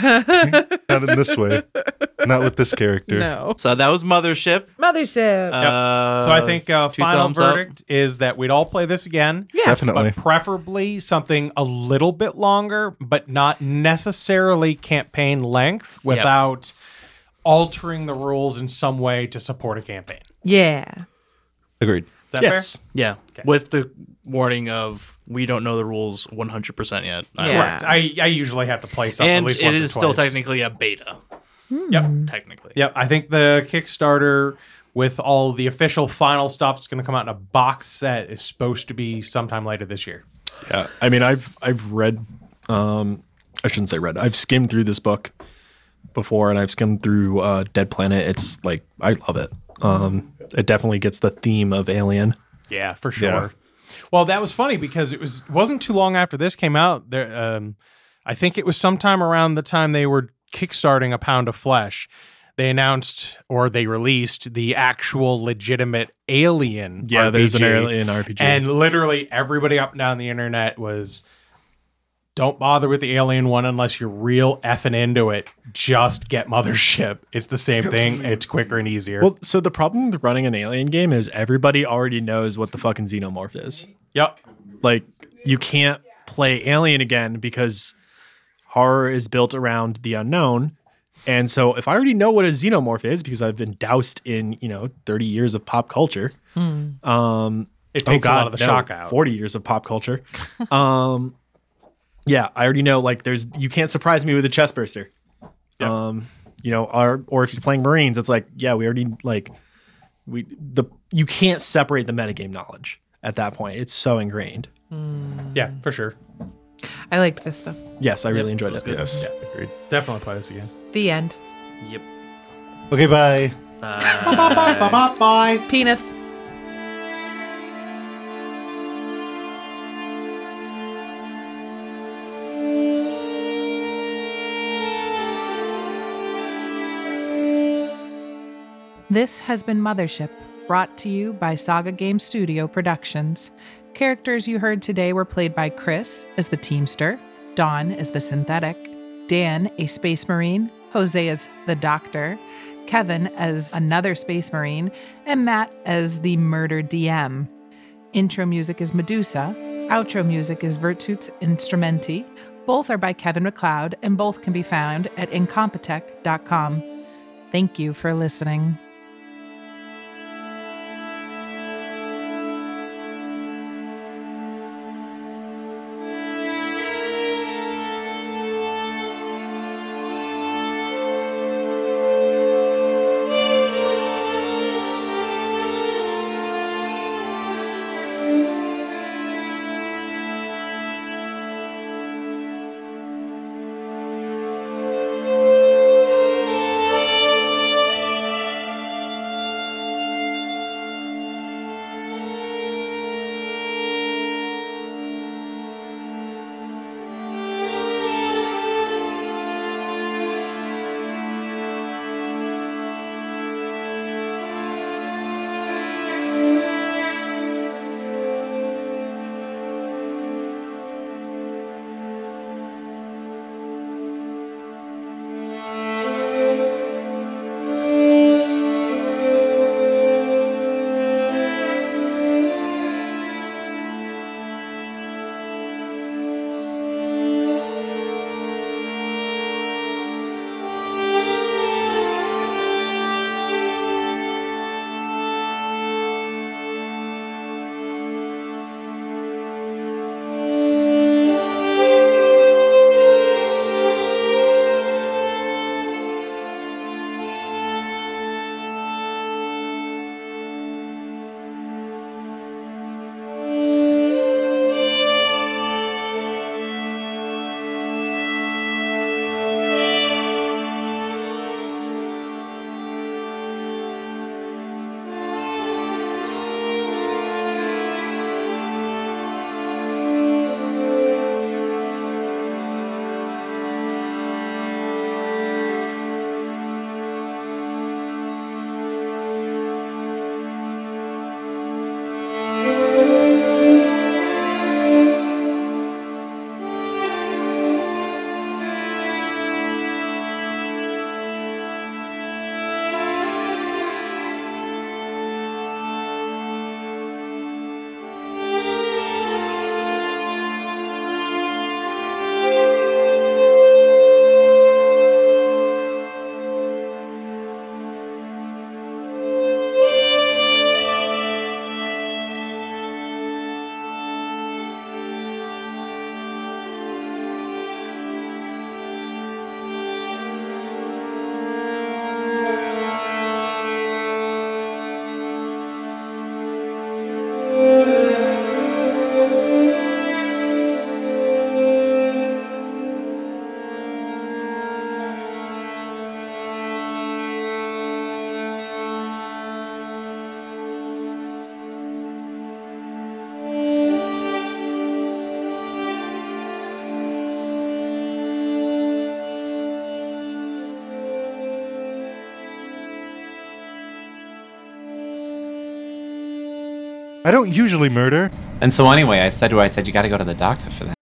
Not in this way. Not with this character. No. So that was Mothership. Mothership. So I think 2 final thumbs up. verdict is that we'd all play this again. yeah. Definitely. But preferably something a little bit longer, but not necessarily campaign length without altering the rules in some way to support a campaign. Yeah. Agreed. Is that Yes. Yeah. Okay. With the warning of we don't know the rules 100% yet. Yeah. fair? Correct. I usually have to play something And at least it once is or still twice. technically a beta. Yep. Technically. Yep. I think the Kickstarter with all the official final stuff that's going to come out in a box set is supposed to be sometime later this year. Yeah, I mean, I've read, I shouldn't say read. I've skimmed through this book before, and I've skimmed through Dead Planet. It's like I love it. It definitely gets the theme of Alien. Yeah, for sure. Yeah. Well, that was funny because it wasn't too long after this came out. There, I think it was sometime around the time they were kickstarting A Pound of Flesh. They announced or they released the actual legitimate Alien. Yeah, there's an RPG. Alien RPG. And literally everybody up and down the internet was, don't bother with the Alien one unless you're real effing into it. Just get Mothership. It's the same thing. It's quicker and easier. well, so the problem with running an Alien game is everybody already knows what the fucking xenomorph is. Yep. Like, you can't play Alien again because horror is built around the unknown. And so if I already know what a xenomorph is because I've been doused in, 30 years of pop culture. It takes a lot of the shock out. 40 years of pop culture. Yeah, I already know like you can't surprise me with a chest burster. Yep. Or if you're playing Marines, it's like, yeah, we already like you can't separate the metagame knowledge at that point. It's so ingrained. Yeah, for sure. I liked this though. Yes, I really enjoyed it. Yes. Yeah, agreed. Definitely play this again. The end. Yep. Okay, bye. Bye. Penis. This has been Mothership, brought to you by Saga Game Studio Productions. Characters you heard today were played by Chris as the Teamster, Dawn as the Synthetic, Dan, a Space Marine, Jose as the Doctor, Kevin as another Space Marine, and Matt as the Murder DM. Intro music is Medusa. Outro music is Virtuts Instrumenti. Both are by Kevin MacLeod, and both can be found at incompetech.com. Thank you for listening. I don't usually murder. And so anyway, I said you got to go to the doctor for that.